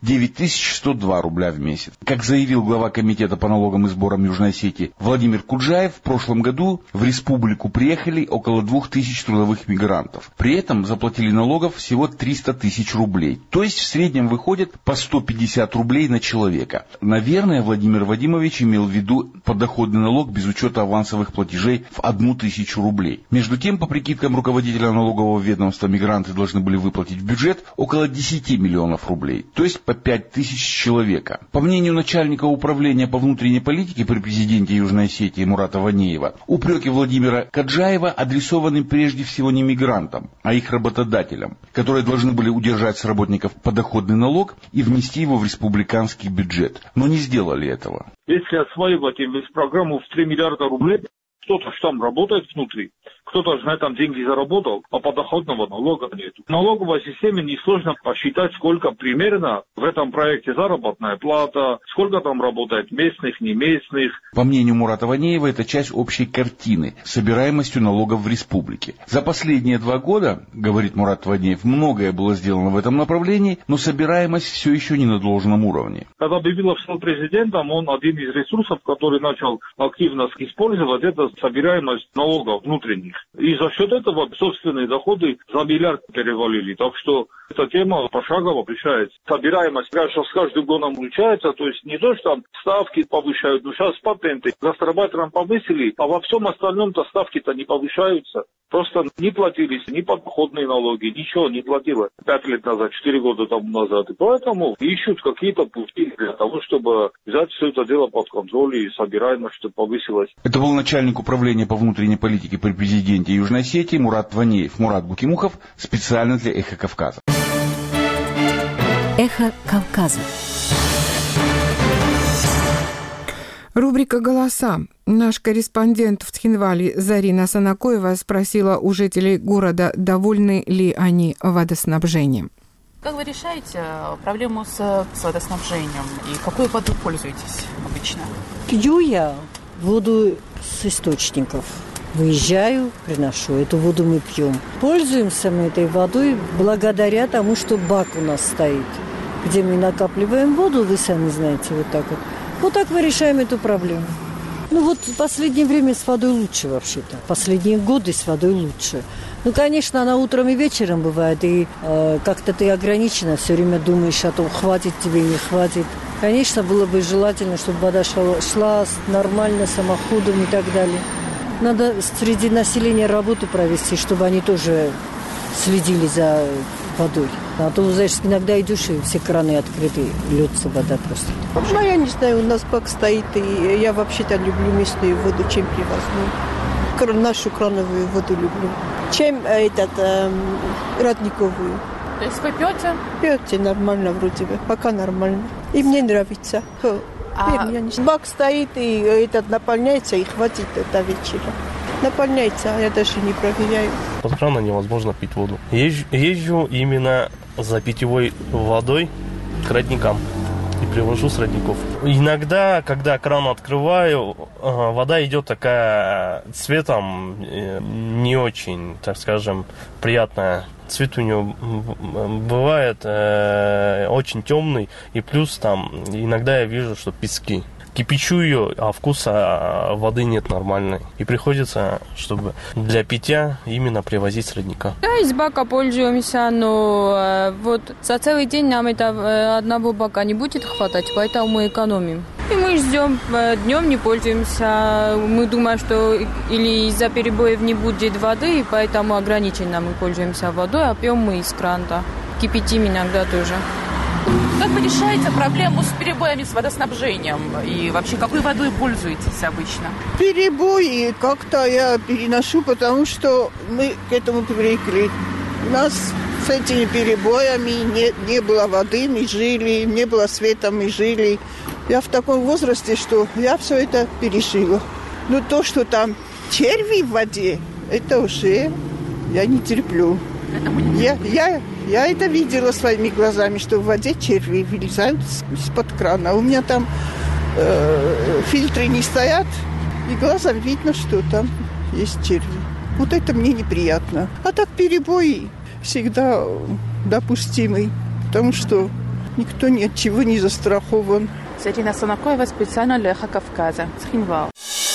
9102 рубля в месяц. Как заявил глава комитета по налогам и сборам Южной Осетии Владимир Куджаев, в прошлом году в республику приехали около 2000 трудовых мигрантов. При этом заплатили налогов всего 300 тысяч рублей. То есть в среднем выходит по 150 рублей на человека. Наверное, Владимир Вадимович имел в виду подоходный налог без учета авансовых платежей в 1000 рублей. Между тем, по прикидкам руководителя налогового ведомства, мигранты должны были выплатить в бюджет около 10 миллионов рублей, то есть по 5000 человека. По мнению начальника управления по внутренней политике при президенте Южной Осетии Мурата Ванеева, упреки Владимира Каджаева адресованы прежде всего не мигрантам, а их работодателям, которые должны были удержать с работников подоходный налог и внести его в республиканский бюджет, но не сделали этого. Если осваивать программу в 3 миллиарда рублей, кто-то же там работает внутри, кто-то же на этом деньги заработал, а подоходного налога нет. В налоговой системе несложно посчитать, сколько примерно в этом проекте заработная плата, сколько там работает местных, не местных. По мнению Мурата Ванеева, это часть общей картины с собираемостью налогов в республике. За последние 2 года, говорит Мурат Ванеев, многое было сделано в этом направлении, но собираемость все еще не на должном уровне. Когда Бибилов стал президентом, он один из ресурсов, который начал активно использовать, это собираемость налогов внутренних. И за счет этого собственные доходы за миллиард перевалили. Так что эта тема пошагово решается. Собираемость, конечно, с каждым годом улучшается. То есть не то, что там ставки повышают, но сейчас патенты гастарбайтерам повысили, а во всем остальном-то ставки-то не повышаются. Просто не платились ни подоходные налоги, ничего не платило 5 лет назад, 4 года тому назад. И поэтому ищут какие-то пути для того, чтобы взять все это дело под контроль и собираемость, чтобы повысилась. Это был начальник управления по внутренней политике при президенте Южной Осетии Мурат Ванеев. Мурат Гукимухов специально для «Эхо Кавказа». «Эхо Кавказа». Рубрика «Голоса». Наш корреспондент в Тхинвале Зарина Санакоева спросила у жителей города, довольны ли они водоснабжением. Как вы решаете проблему с водоснабжением и какой водой пользуетесь обычно? Пью я воду с источников. Выезжаю, приношу. Эту воду мы пьем. Пользуемся мы этой водой благодаря тому, что бак у нас стоит, где мы накапливаем воду, вы сами знаете, вот так вот. Вот так мы решаем эту проблему. Ну вот в последнее время с водой лучше вообще-то. Последние годы с водой лучше. Ну, конечно, она утром и вечером бывает, и как-то ты ограничена, все время думаешь о том, хватит тебе, не хватит. Конечно, было бы желательно, чтобы вода шла нормально, самоходом и так далее. Надо среди населения работу провести, чтобы они тоже следили за водой. А то, знаешь, иногда идешь, и все краны открыты, льется вода просто. Ну, я не знаю, у нас бак стоит, и я вообще-то люблю местную воду, чем привозную. Нашу крановую воду люблю. Чем родниковую. То есть вы пьете? Пьете нормально вроде бы, пока нормально. И мне нравится. Бак стоит, и этот наполняется, и хватит до вечера. наполняется, а я даже не проверяю. Под крана невозможно пить воду. Езжу именно за питьевой водой к родникам и привожу с родников. Иногда, когда кран открываю, вода идет такая цветом не очень, так скажем, приятная. Цвет у него бывает очень темный, и плюс там иногда я вижу, что пески. Кипячу ее, а вкуса воды нет нормальной. И приходится, чтобы для питья именно привозить с родника. Да, из бака пользуемся, но вот за целый день нам это одного бака не будет хватать, поэтому мы экономим. И мы ждем, днем не пользуемся. Мы думаем, что или из-за перебоев не будет воды, и поэтому ограниченно мы пользуемся водой, а пьем мы из крана. Кипятим иногда тоже. Как вы решаете проблему с перебоями с водоснабжением? И вообще, какой водой пользуетесь обычно? Перебои как-то я переношу, потому что мы к этому привыкли. У нас с этими перебоями не было воды, мы жили, не было света, мы жили. Я в таком возрасте, что я все это пережила. Но то, что там черви в воде, это уже я не терплю. Я это видела своими глазами, что в воде черви вылезают из-под крана. У меня там фильтры не стоят, и глазом видно, что там есть черви. Вот это мне неприятно. А так перебои всегда допустимы, потому что никто ни от чего не застрахован. Ирина Санакоева специально для Эхо Кавказа. Цхинвал.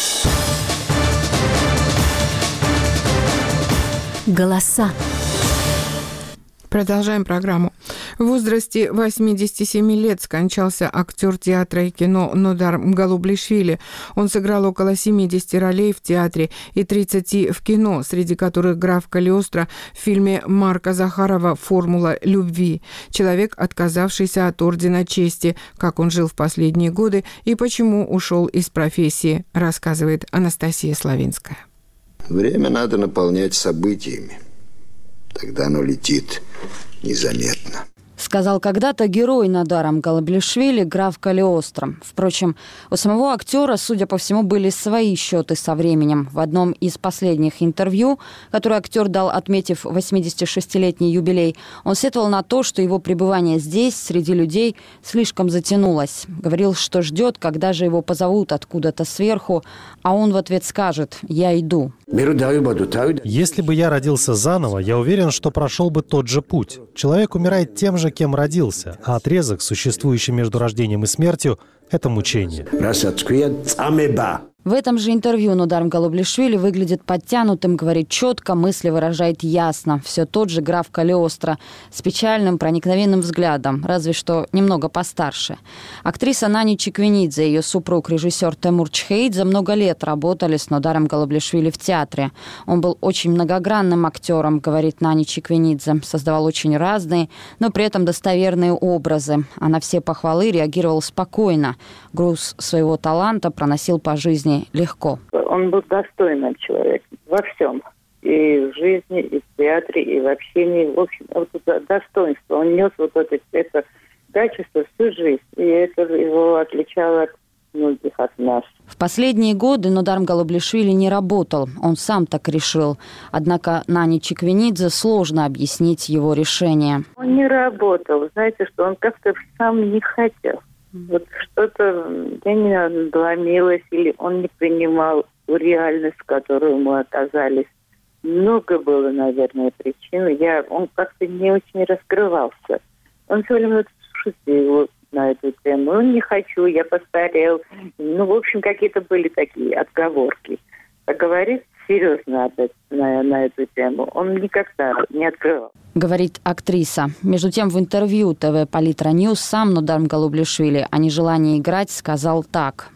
Голоса. Продолжаем программу. В возрасте 87 лет скончался актер театра и кино Нодар Мгалублишвили. Он сыграл около 70 ролей в театре и 30 в кино, среди которых граф Калиостро в фильме Марка Захарова «Формула любви». Человек, отказавшийся от Ордена Чести, как он жил в последние годы и почему ушел из профессии, рассказывает Анастасия Славинская. Время надо наполнять событиями. Тогда оно летит незаметно. Сказал когда-то герой Нодара Мгалублишвили граф Калиостро. Впрочем, у самого актера, судя по всему, были свои счеты со временем. В одном из последних интервью, которое актер дал, отметив 86-летний юбилей, он сетовал на то, что его пребывание здесь, среди людей, слишком затянулось. Говорил, что ждет, когда же его позовут откуда-то сверху, а он в ответ скажет «Я иду». Если бы я родился заново, я уверен, что прошел бы тот же путь. Человек умирает тем же, кем родился, а отрезок, существующий между рождением и смертью, это мучение. В этом же интервью Нодар Мгалублишвили выглядит подтянутым, говорит четко, мысли выражает ясно. Все тот же граф Калиостро с печальным, проникновенным взглядом, разве что немного постарше. Актриса Нани Чиквенидзе и ее супруг, режиссер Темур Чхеидзе, много лет работали с Нодаром Мгалублишвили в театре. Он был очень многогранным актером, говорит Нани Чиквенидзе, создавал очень разные, но при этом достоверные образы. А на все похвалы реагировал спокойно. Груз своего таланта проносил по жизни легко. Он был достойным человеком во всем. И в жизни, и в театре, и в общении. В общем, вот это достоинство. Он нес вот это качество всю жизнь. И это его отличало от многих от нас. В последние годы Нодар Мгалублишвили не работал. Он сам так решил. Однако Нане Чиквенидзе сложно объяснить его решение. Он не работал. Знаете, что он как-то сам не хотел. Вот что-то мне надломилось, или он не принимал ту реальность, в которую мы оказались. Много было, наверное, причин. Он как-то не очень раскрывался. Он все время шутил на эту тему. Ну, не хочу, я постарел. Ну, в общем, какие-то были такие отговорки. А говорить серьезно на эту тему он никогда не открывал. Говорит актриса. Между тем, в интервью ТВ Политра Ньюс сам Нодар Мгалублишвили о нежелании играть сказал так.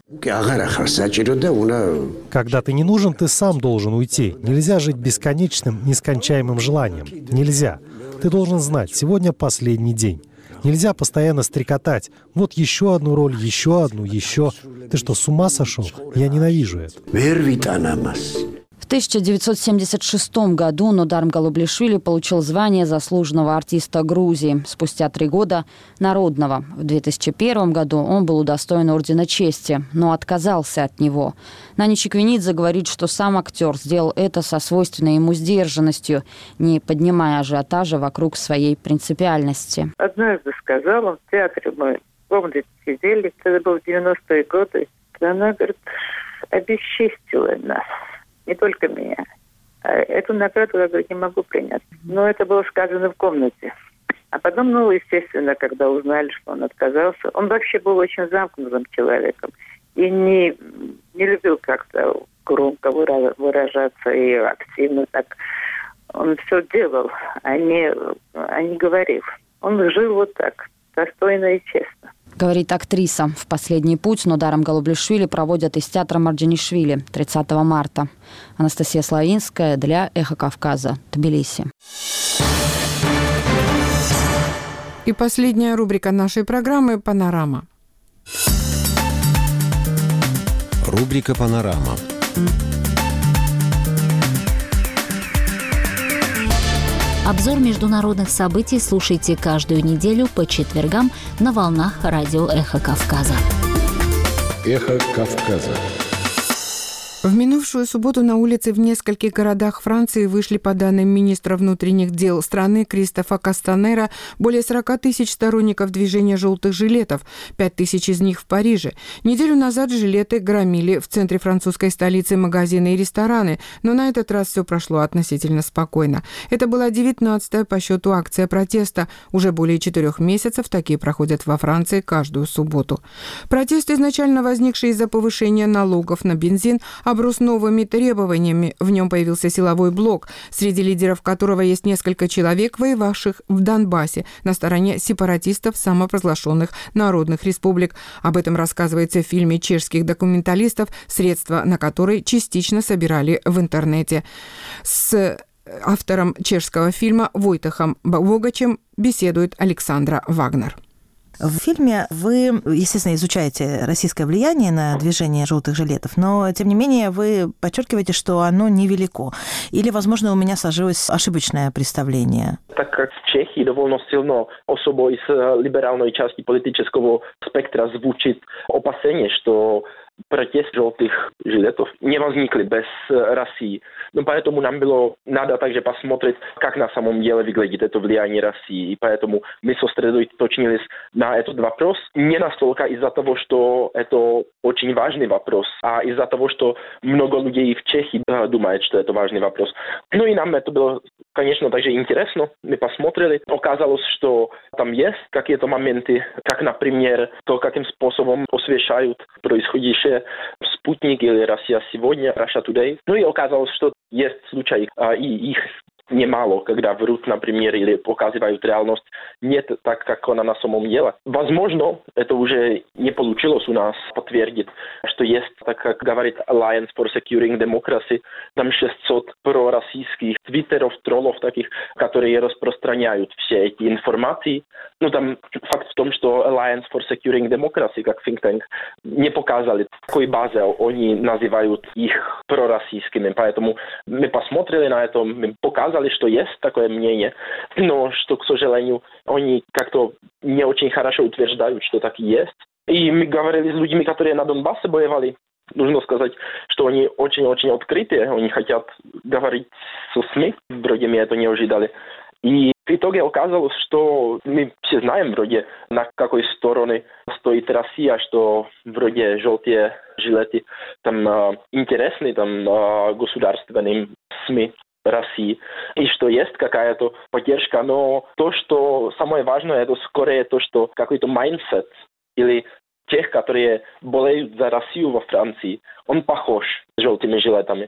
Когда ты не нужен, ты сам должен уйти. Нельзя жить бесконечным, нескончаемым желанием. Нельзя. Ты должен знать, сегодня последний день. Нельзя постоянно стрекотать. Вот еще одну роль, еще одну, еще. Ты что, с ума сошел? Я ненавижу это. В 1976 году Нодар Мгалоблишвили получил звание заслуженного артиста Грузии. Спустя 3 года – народного. В 2001 году он был удостоен Ордена Чести, но отказался от него. Нани Чиквинидзе говорит, что сам актер сделал это со свойственной ему сдержанностью, не поднимая ажиотажа вокруг своей принципиальности. Однажды сказал он в театре, мы в комнате сидели, это было в 90-е годы, она, говорит, обесчестила нас. Не только меня. Эту награду, я говорю, не могу принять. Но это было сказано в комнате. А потом, естественно, когда узнали, что он отказался, он вообще был очень замкнутым человеком. И не любил как-то громко выражаться и активно так. Он все делал, а не говорил. Он жил вот так, достойно и честно. Говорит актриса. В последний путь Нодара Мгалоблишвили проводят из театра Марджанишвили 30 марта. Анастасия Славинская для «Эхо Кавказа», Тбилиси. И последняя рубрика нашей программы «Панорама». Рубрика «Панорама». Обзор международных событий слушайте каждую неделю по четвергам на волнах радио «Эхо Кавказа». «Эхо Кавказа». В минувшую субботу на улице в нескольких городах Франции вышли, по данным министра внутренних дел страны Кристофа Кастанера, более 40 тысяч сторонников движения «желтых жилетов», 5 тысяч из них в Париже. Неделю назад жилеты громили в центре французской столицы магазины и рестораны, но на этот раз все прошло относительно спокойно. Это была 19-я по счету акция протеста. Уже более 4 месяцев такие проходят во Франции каждую субботу. Протест, изначально возникший из-за повышения налогов на бензин, оброс новыми требованиями. В нем появился силовой блок, среди лидеров которого есть несколько человек, воевавших в Донбассе на стороне сепаратистов самопровозглашенных народных республик. Об этом рассказывается в фильме чешских документалистов, средства на который частично собирали в интернете. С автором чешского фильма Войтехом Богачем беседует Александра Вагнер. В фильме вы, естественно, изучаете российское влияние на движение «желтых жилетов», но, тем не менее, вы подчеркиваете, что оно невелико. Или, возможно, у меня сложилось ошибочное представление. Так как в Чехии довольно сильно особо из либеральной части политического спектра звучит опасение, что протест желтых жилетов не возникли без России. Но поэтому нам было надо также посмотреть, как на самом деле выглядит это влияние России. И поэтому мы сосредоточились на этот вопрос не настолько из-за того, что это очень важный вопрос, а из-за того, что много людей в Чехии думают, что это важный вопрос. Ну и нам это было, конечно, также интересно. Мы посмотрели. Оказалось, что там есть какие-то моменты, как, например, то, каким способом освещают происходящее «Спутник» или «Россия сегодня», «Russia Today». Ну и оказалось, что есть случаи, и их немало, когда врут, например, или показывают реальность не так, как она на самом деле. Возможно, это уже не получилось у нас подтвердить, что есть, так как говорит Alliance for Securing Democracy, там 600 пророссийских твиттеров, троллов таких, которые распространяют все эти информации. Ну, там факт в том, что Alliance for Securing Democracy, как think tank, не показали, какой базе они называют их пророссийскими. Поэтому мы посмотрели на это, мы показали, что есть такое мнение, но что, к сожалению, они как-то не очень хорошо утверждают, что так и есть. И мы говорили с людьми, которые на Донбассе воевали. Нужно сказать, что они очень-очень открытые, они хотят говорить со СМИ, вроде мы это не ожидали. И в итоге оказалось, что мы все знаем вроде, на какой стороне стоит Россия, что вроде желтые жилеты там интересны там государственным СМИ России, и что есть какая-то поддержка, но то, что самое важное, это скорее то, что какой-то майндсет или тех, которые болеют за Россию во Франции, он похож с желтыми жилетами.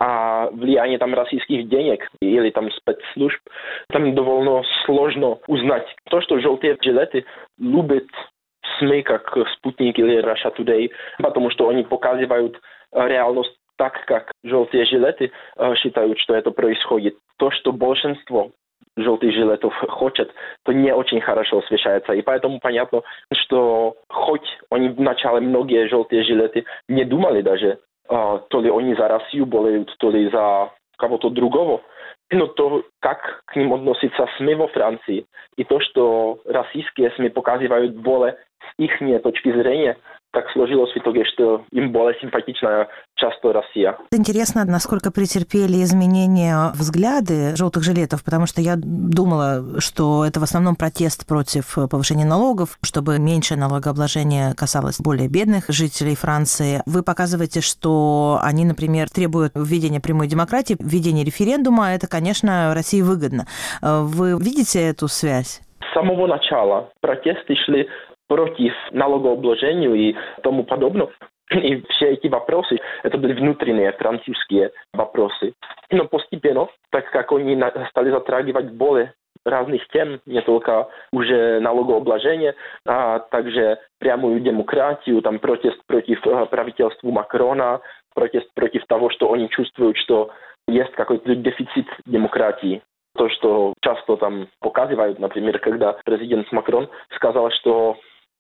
А влияние там российских денег или там спецслужб, там довольно сложно узнать. То, что желтые жилеты любят СМИ, как «Спутник» или «Russia Today», потому что они показывают реальность так, как желтые жилеты считают, что это происходит. То, что большинство желтых жилетов хочет, то не очень хорошо освещается. И поэтому понятно, что хоть они вначале многие желтые жилеты не думали даже то ли они за Россию болеют, то ли за кого-то другого. Но то, как к ним относятся СМИ во Франции, и то, что российские СМИ показывают более с их точки зрения, так сложилось в итоге, что им более симпатична часто Россия. Интересно, насколько претерпели изменения взгляды желтых жилетов, потому что я думала, что это в основном протест против повышения налогов, чтобы меньшее налогообложение касалось более бедных жителей Франции. Вы показываете, что они, например, требуют введения прямой демократии, введения референдума. Это, конечно, России выгодно. Вы видите эту связь? С самого начала протесты шли против налогообложения и тому подобного. И все эти вопросы, это были внутренние французские вопросы. Но постепенно, так как они стали затрагивать более разных тем, не только уже налогообложение, а также прямую демократию, там протест против правительства Макрона, протест против того, что они чувствуют, что есть какой-то дефицит демократии. То, что часто там показывают, например, когда президент Макрон сказал, что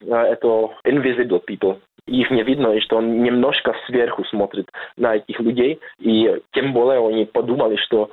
это invisible people. Их не видно, и что он немножко сверху смотрит на этих людей. И тем более они подумали, что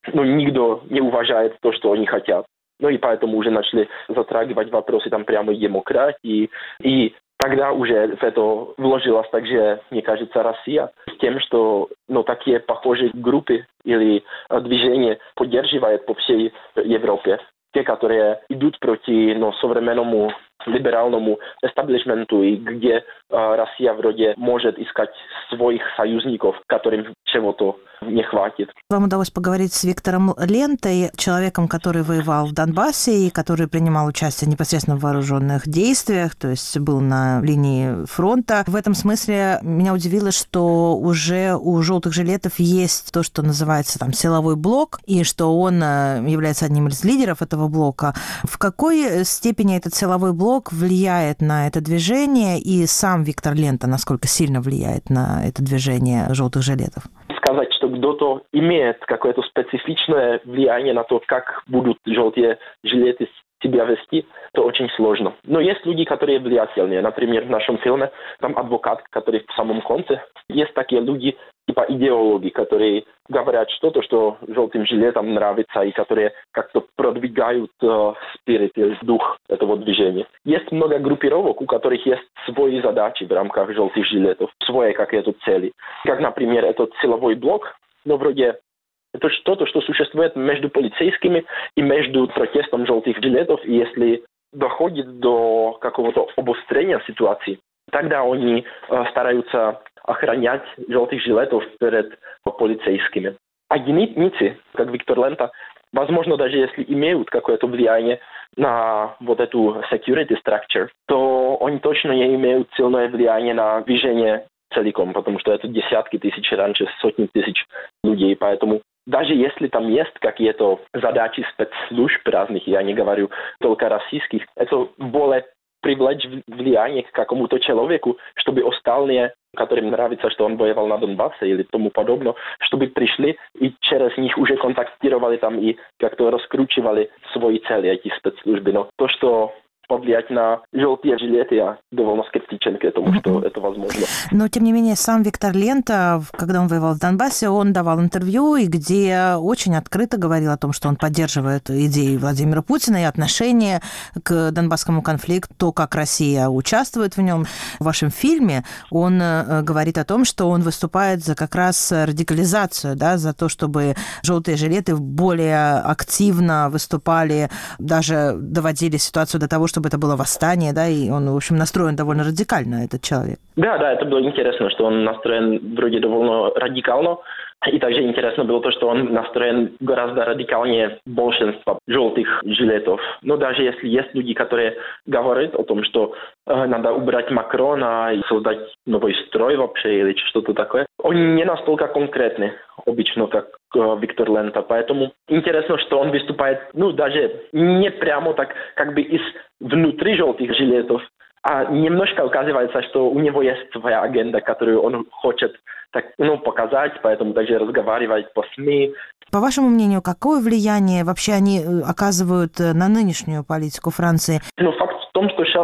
никто не уважает то, что они хотят. И поэтому уже начали затрагивать вопросы там прямой демократии. И тогда уже в это вложилась также, мне кажется, Россия с тем, что такие похожие группы или движения поддерживают по всей Европе. Те, которые идут против современному либеральному эстаблишменту, и где Россия вроде может искать своих союзников, которым чего-то не хватит. Вам удалось поговорить с Виктором Лентой, человеком, который воевал в Донбассе и который принимал участие непосредственно в вооруженных действиях, то есть был на линии фронта. В этом смысле меня удивило, что уже у желтых жилетов есть то, что называется там силовой блок, и что он является одним из лидеров этого блока. В какой степени этот силовой блок влияет на это движение, и сам Виктор Лента насколько сильно влияет на это движение желтых жилетов? Сказать, что кто-то имеет какое-то специфичное влияние на то, как будут желтые жилеты себя вести, то очень сложно. Но есть люди, которые влиятельнее. Например, в нашем фильме там адвокат, который в самом конце. Есть такие люди, типа идеологи, которые говорят что-то, что желтым жилетам нравится, и которые как-то продвигают спирит, дух этого движения. Есть много группировок, у которых есть свои задачи в рамках желтых жилетов, свои какие-то цели. Как, например, этот силовой блок, вроде это что-то, что существует между полицейскими и между протестом желтых жилетов, и если доходит до какого-то обострения ситуации, тогда они стараются охранять желтых жилетов перед полицейскими. А единицы, как Виктор Лента, возможно, даже если имеют какое-то влияние на эту security structure, то они точно не имеют сильное влияние на движение целиком, потому что это десятки тысяч, раньше сотни тысяч людей, поэтому даже если там есть какие-то задачи спецслужб разных, я не говорю только российских, это более привлечь влияние к какому-то человеку, чтобы остальные, которым нравится, что он воевал на Донбассе или тому подобное, чтобы пришли и через них уже контактировали там и как-то раскручивали свои цели эти спецслужбы. Но то, что повлиять на желтые жилеты, я довольно скептичен к этому, что это возможно. Но, тем не менее, сам Виктор Лента, когда он воевал в Донбассе, он давал интервью, и где очень открыто говорил о том, что он поддерживает идеи Владимира Путина и отношение к донбасскому конфликту, то, как Россия участвует в нем. В вашем фильме он говорит о том, что он выступает за как раз радикализацию, да, за то, чтобы желтые жилеты более активно выступали, даже доводили ситуацию до того, чтобы это было восстание, да, и он, в общем, настроен довольно радикально, этот человек. Да, это было интересно, что он настроен вроде довольно радикально, и также интересно было то, что он настроен гораздо радикальнее большинства желтых жилетов. Но даже если есть люди, которые говорят о том, что надо убрать Макрона и создать новый строй вообще или что-то такое, они не настолько конкретны обычно, как Виктор Лента. Поэтому интересно, что он выступает, даже не прямо так, как бы из внутри желтых жилетов, а немножко оказывается, что у него есть своя агенда, которую он хочет показать, поэтому также разговаривать по СМИ. По вашему мнению, какое влияние вообще они оказывают на нынешнюю политику Франции? Факт в том, что сейчас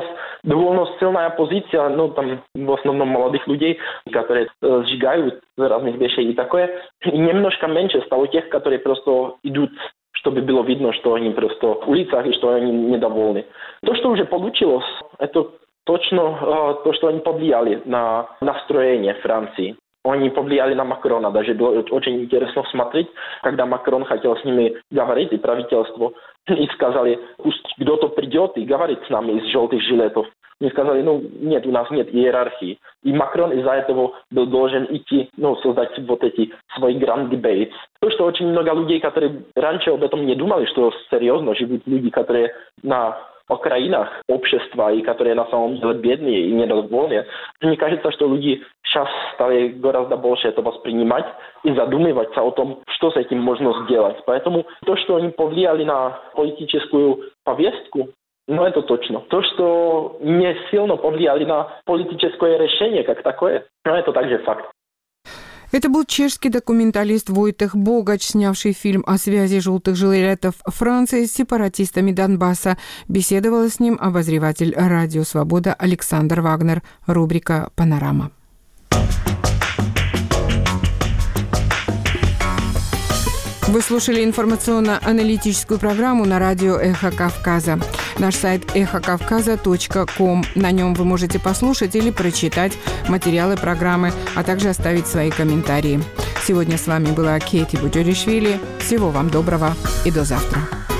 довольно сильная позиция, ну, там, в основном молодых людей, которые сжигают разных вещей и такое. И немножко меньше стало тех, которые просто идут, чтобы было видно, что они просто в улицах и что они недовольны. То, что уже получилось, это точно то, что они повлияли на настроение Франции. Они повлияли на Макрона. Даже было очень интересно смотреть, когда Макрон хотел с ними говорить, и правительство, и сказали, пусть кто-то придет и говорит с нами из желтых жилетов. Они сказали, нет, у нас нет иерархии. И Макрон из-за этого был должен идти, создать вот эти свои grand debates. То, что очень много людей, которые раньше об этом не думали, что серьезно живут люди, которые на окраинах общества и которые на самом деле бедные и недовольные. Мне кажется, что люди сейчас стали гораздо больше это воспринимать и задумываться о том, что с этим можно сделать. Поэтому то, что они повлияли на политическую повестку, это точно. То, что не сильно повлияли на политическое решение как такое, это также факт. Это был чешский документалист Войтех Богач, снявший фильм о связи желтых жилетов Франции с сепаратистами Донбасса. Беседовала с ним обозреватель «Радио Свобода» Александр Вагнер. Рубрика «Панорама». Вы слушали информационно-аналитическую программу на радио «Эхо Кавказа». Наш сайт эхокавказа.ком. На нем вы можете послушать или прочитать материалы программы, а также оставить свои комментарии. Сегодня с вами была Кейти Бутеришвили. Всего вам доброго и до завтра.